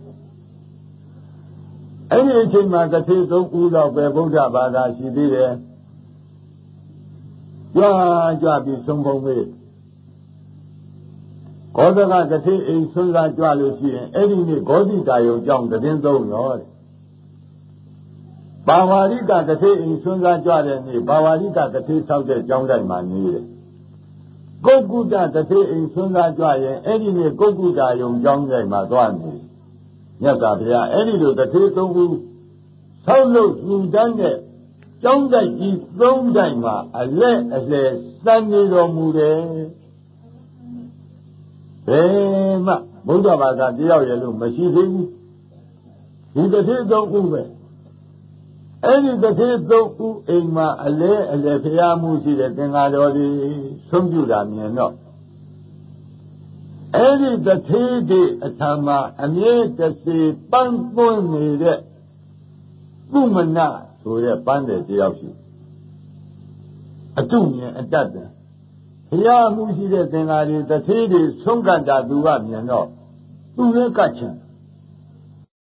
အဲ့ဒီအချိန်မှာတထေသုံးဦးတော့ပဲဗုဒ္ဓဘာသာရှိသေးတယ်ကြွကြွပြီးဆုံးဖုံးပေးဂောဓကတထေအိမ်ဆွမ်းစားကြွလို့ရှိရင်အဲ့ဒီနေ့ဂောတိတာယုံကြောင့်သတင်းသုံးရောတဲ့ဘာဝါရိကတထေအိမ်ဆွမ်းစားကြွတဲ့နေ့ဘာဝါရိကတထေဆောက်တဲ့ကျောင်းတိုင်းမှာနေတယ်ကုက္ကုတတထေအိမ်ဆွမ်းစားကြွရင်အဲ့ဒီနေ့ကုက္ကုတာယုံကျောင်းတိုင်းမှာသွားနေမြတ်စွာဘုရားအဲ့ဒီလိုတထေသုံးဦးဆောက်လို့ယူတန်းတဲ့ကျောင်းတိုက်ကြီးသုံးတိုင်းမှာအလဲအလဲစံနေတော်မူတယ်ဘယ်မှဗုဒ္ဓဘာသာတယောက်ရဲ့လို့မရှိသေးဘူးဒီတထေသုံးဦးပဲအဲ့ဒီတထေသုံးဦးအိမ်မှာအလဲအလဲဖျားမှုရှိတဲ့သင်္ဃာတော်တွေဆုံးပြုတာမြင်တော့အဲ့ဒီတထေတွေအထံမှာအမြဲတစေပန်းပွင့်နေတဲ့ပုမနာဆိုတဲ့ပန်းတဲ့တယောက်ရှိအတုမြင်အတတ်တယ်ဘုရားမှုရှိတဲ့သင်္ဃာတွေတထေတွေဆုံးကတာသူကမြင်တော့သူလည်းကတ်ချင်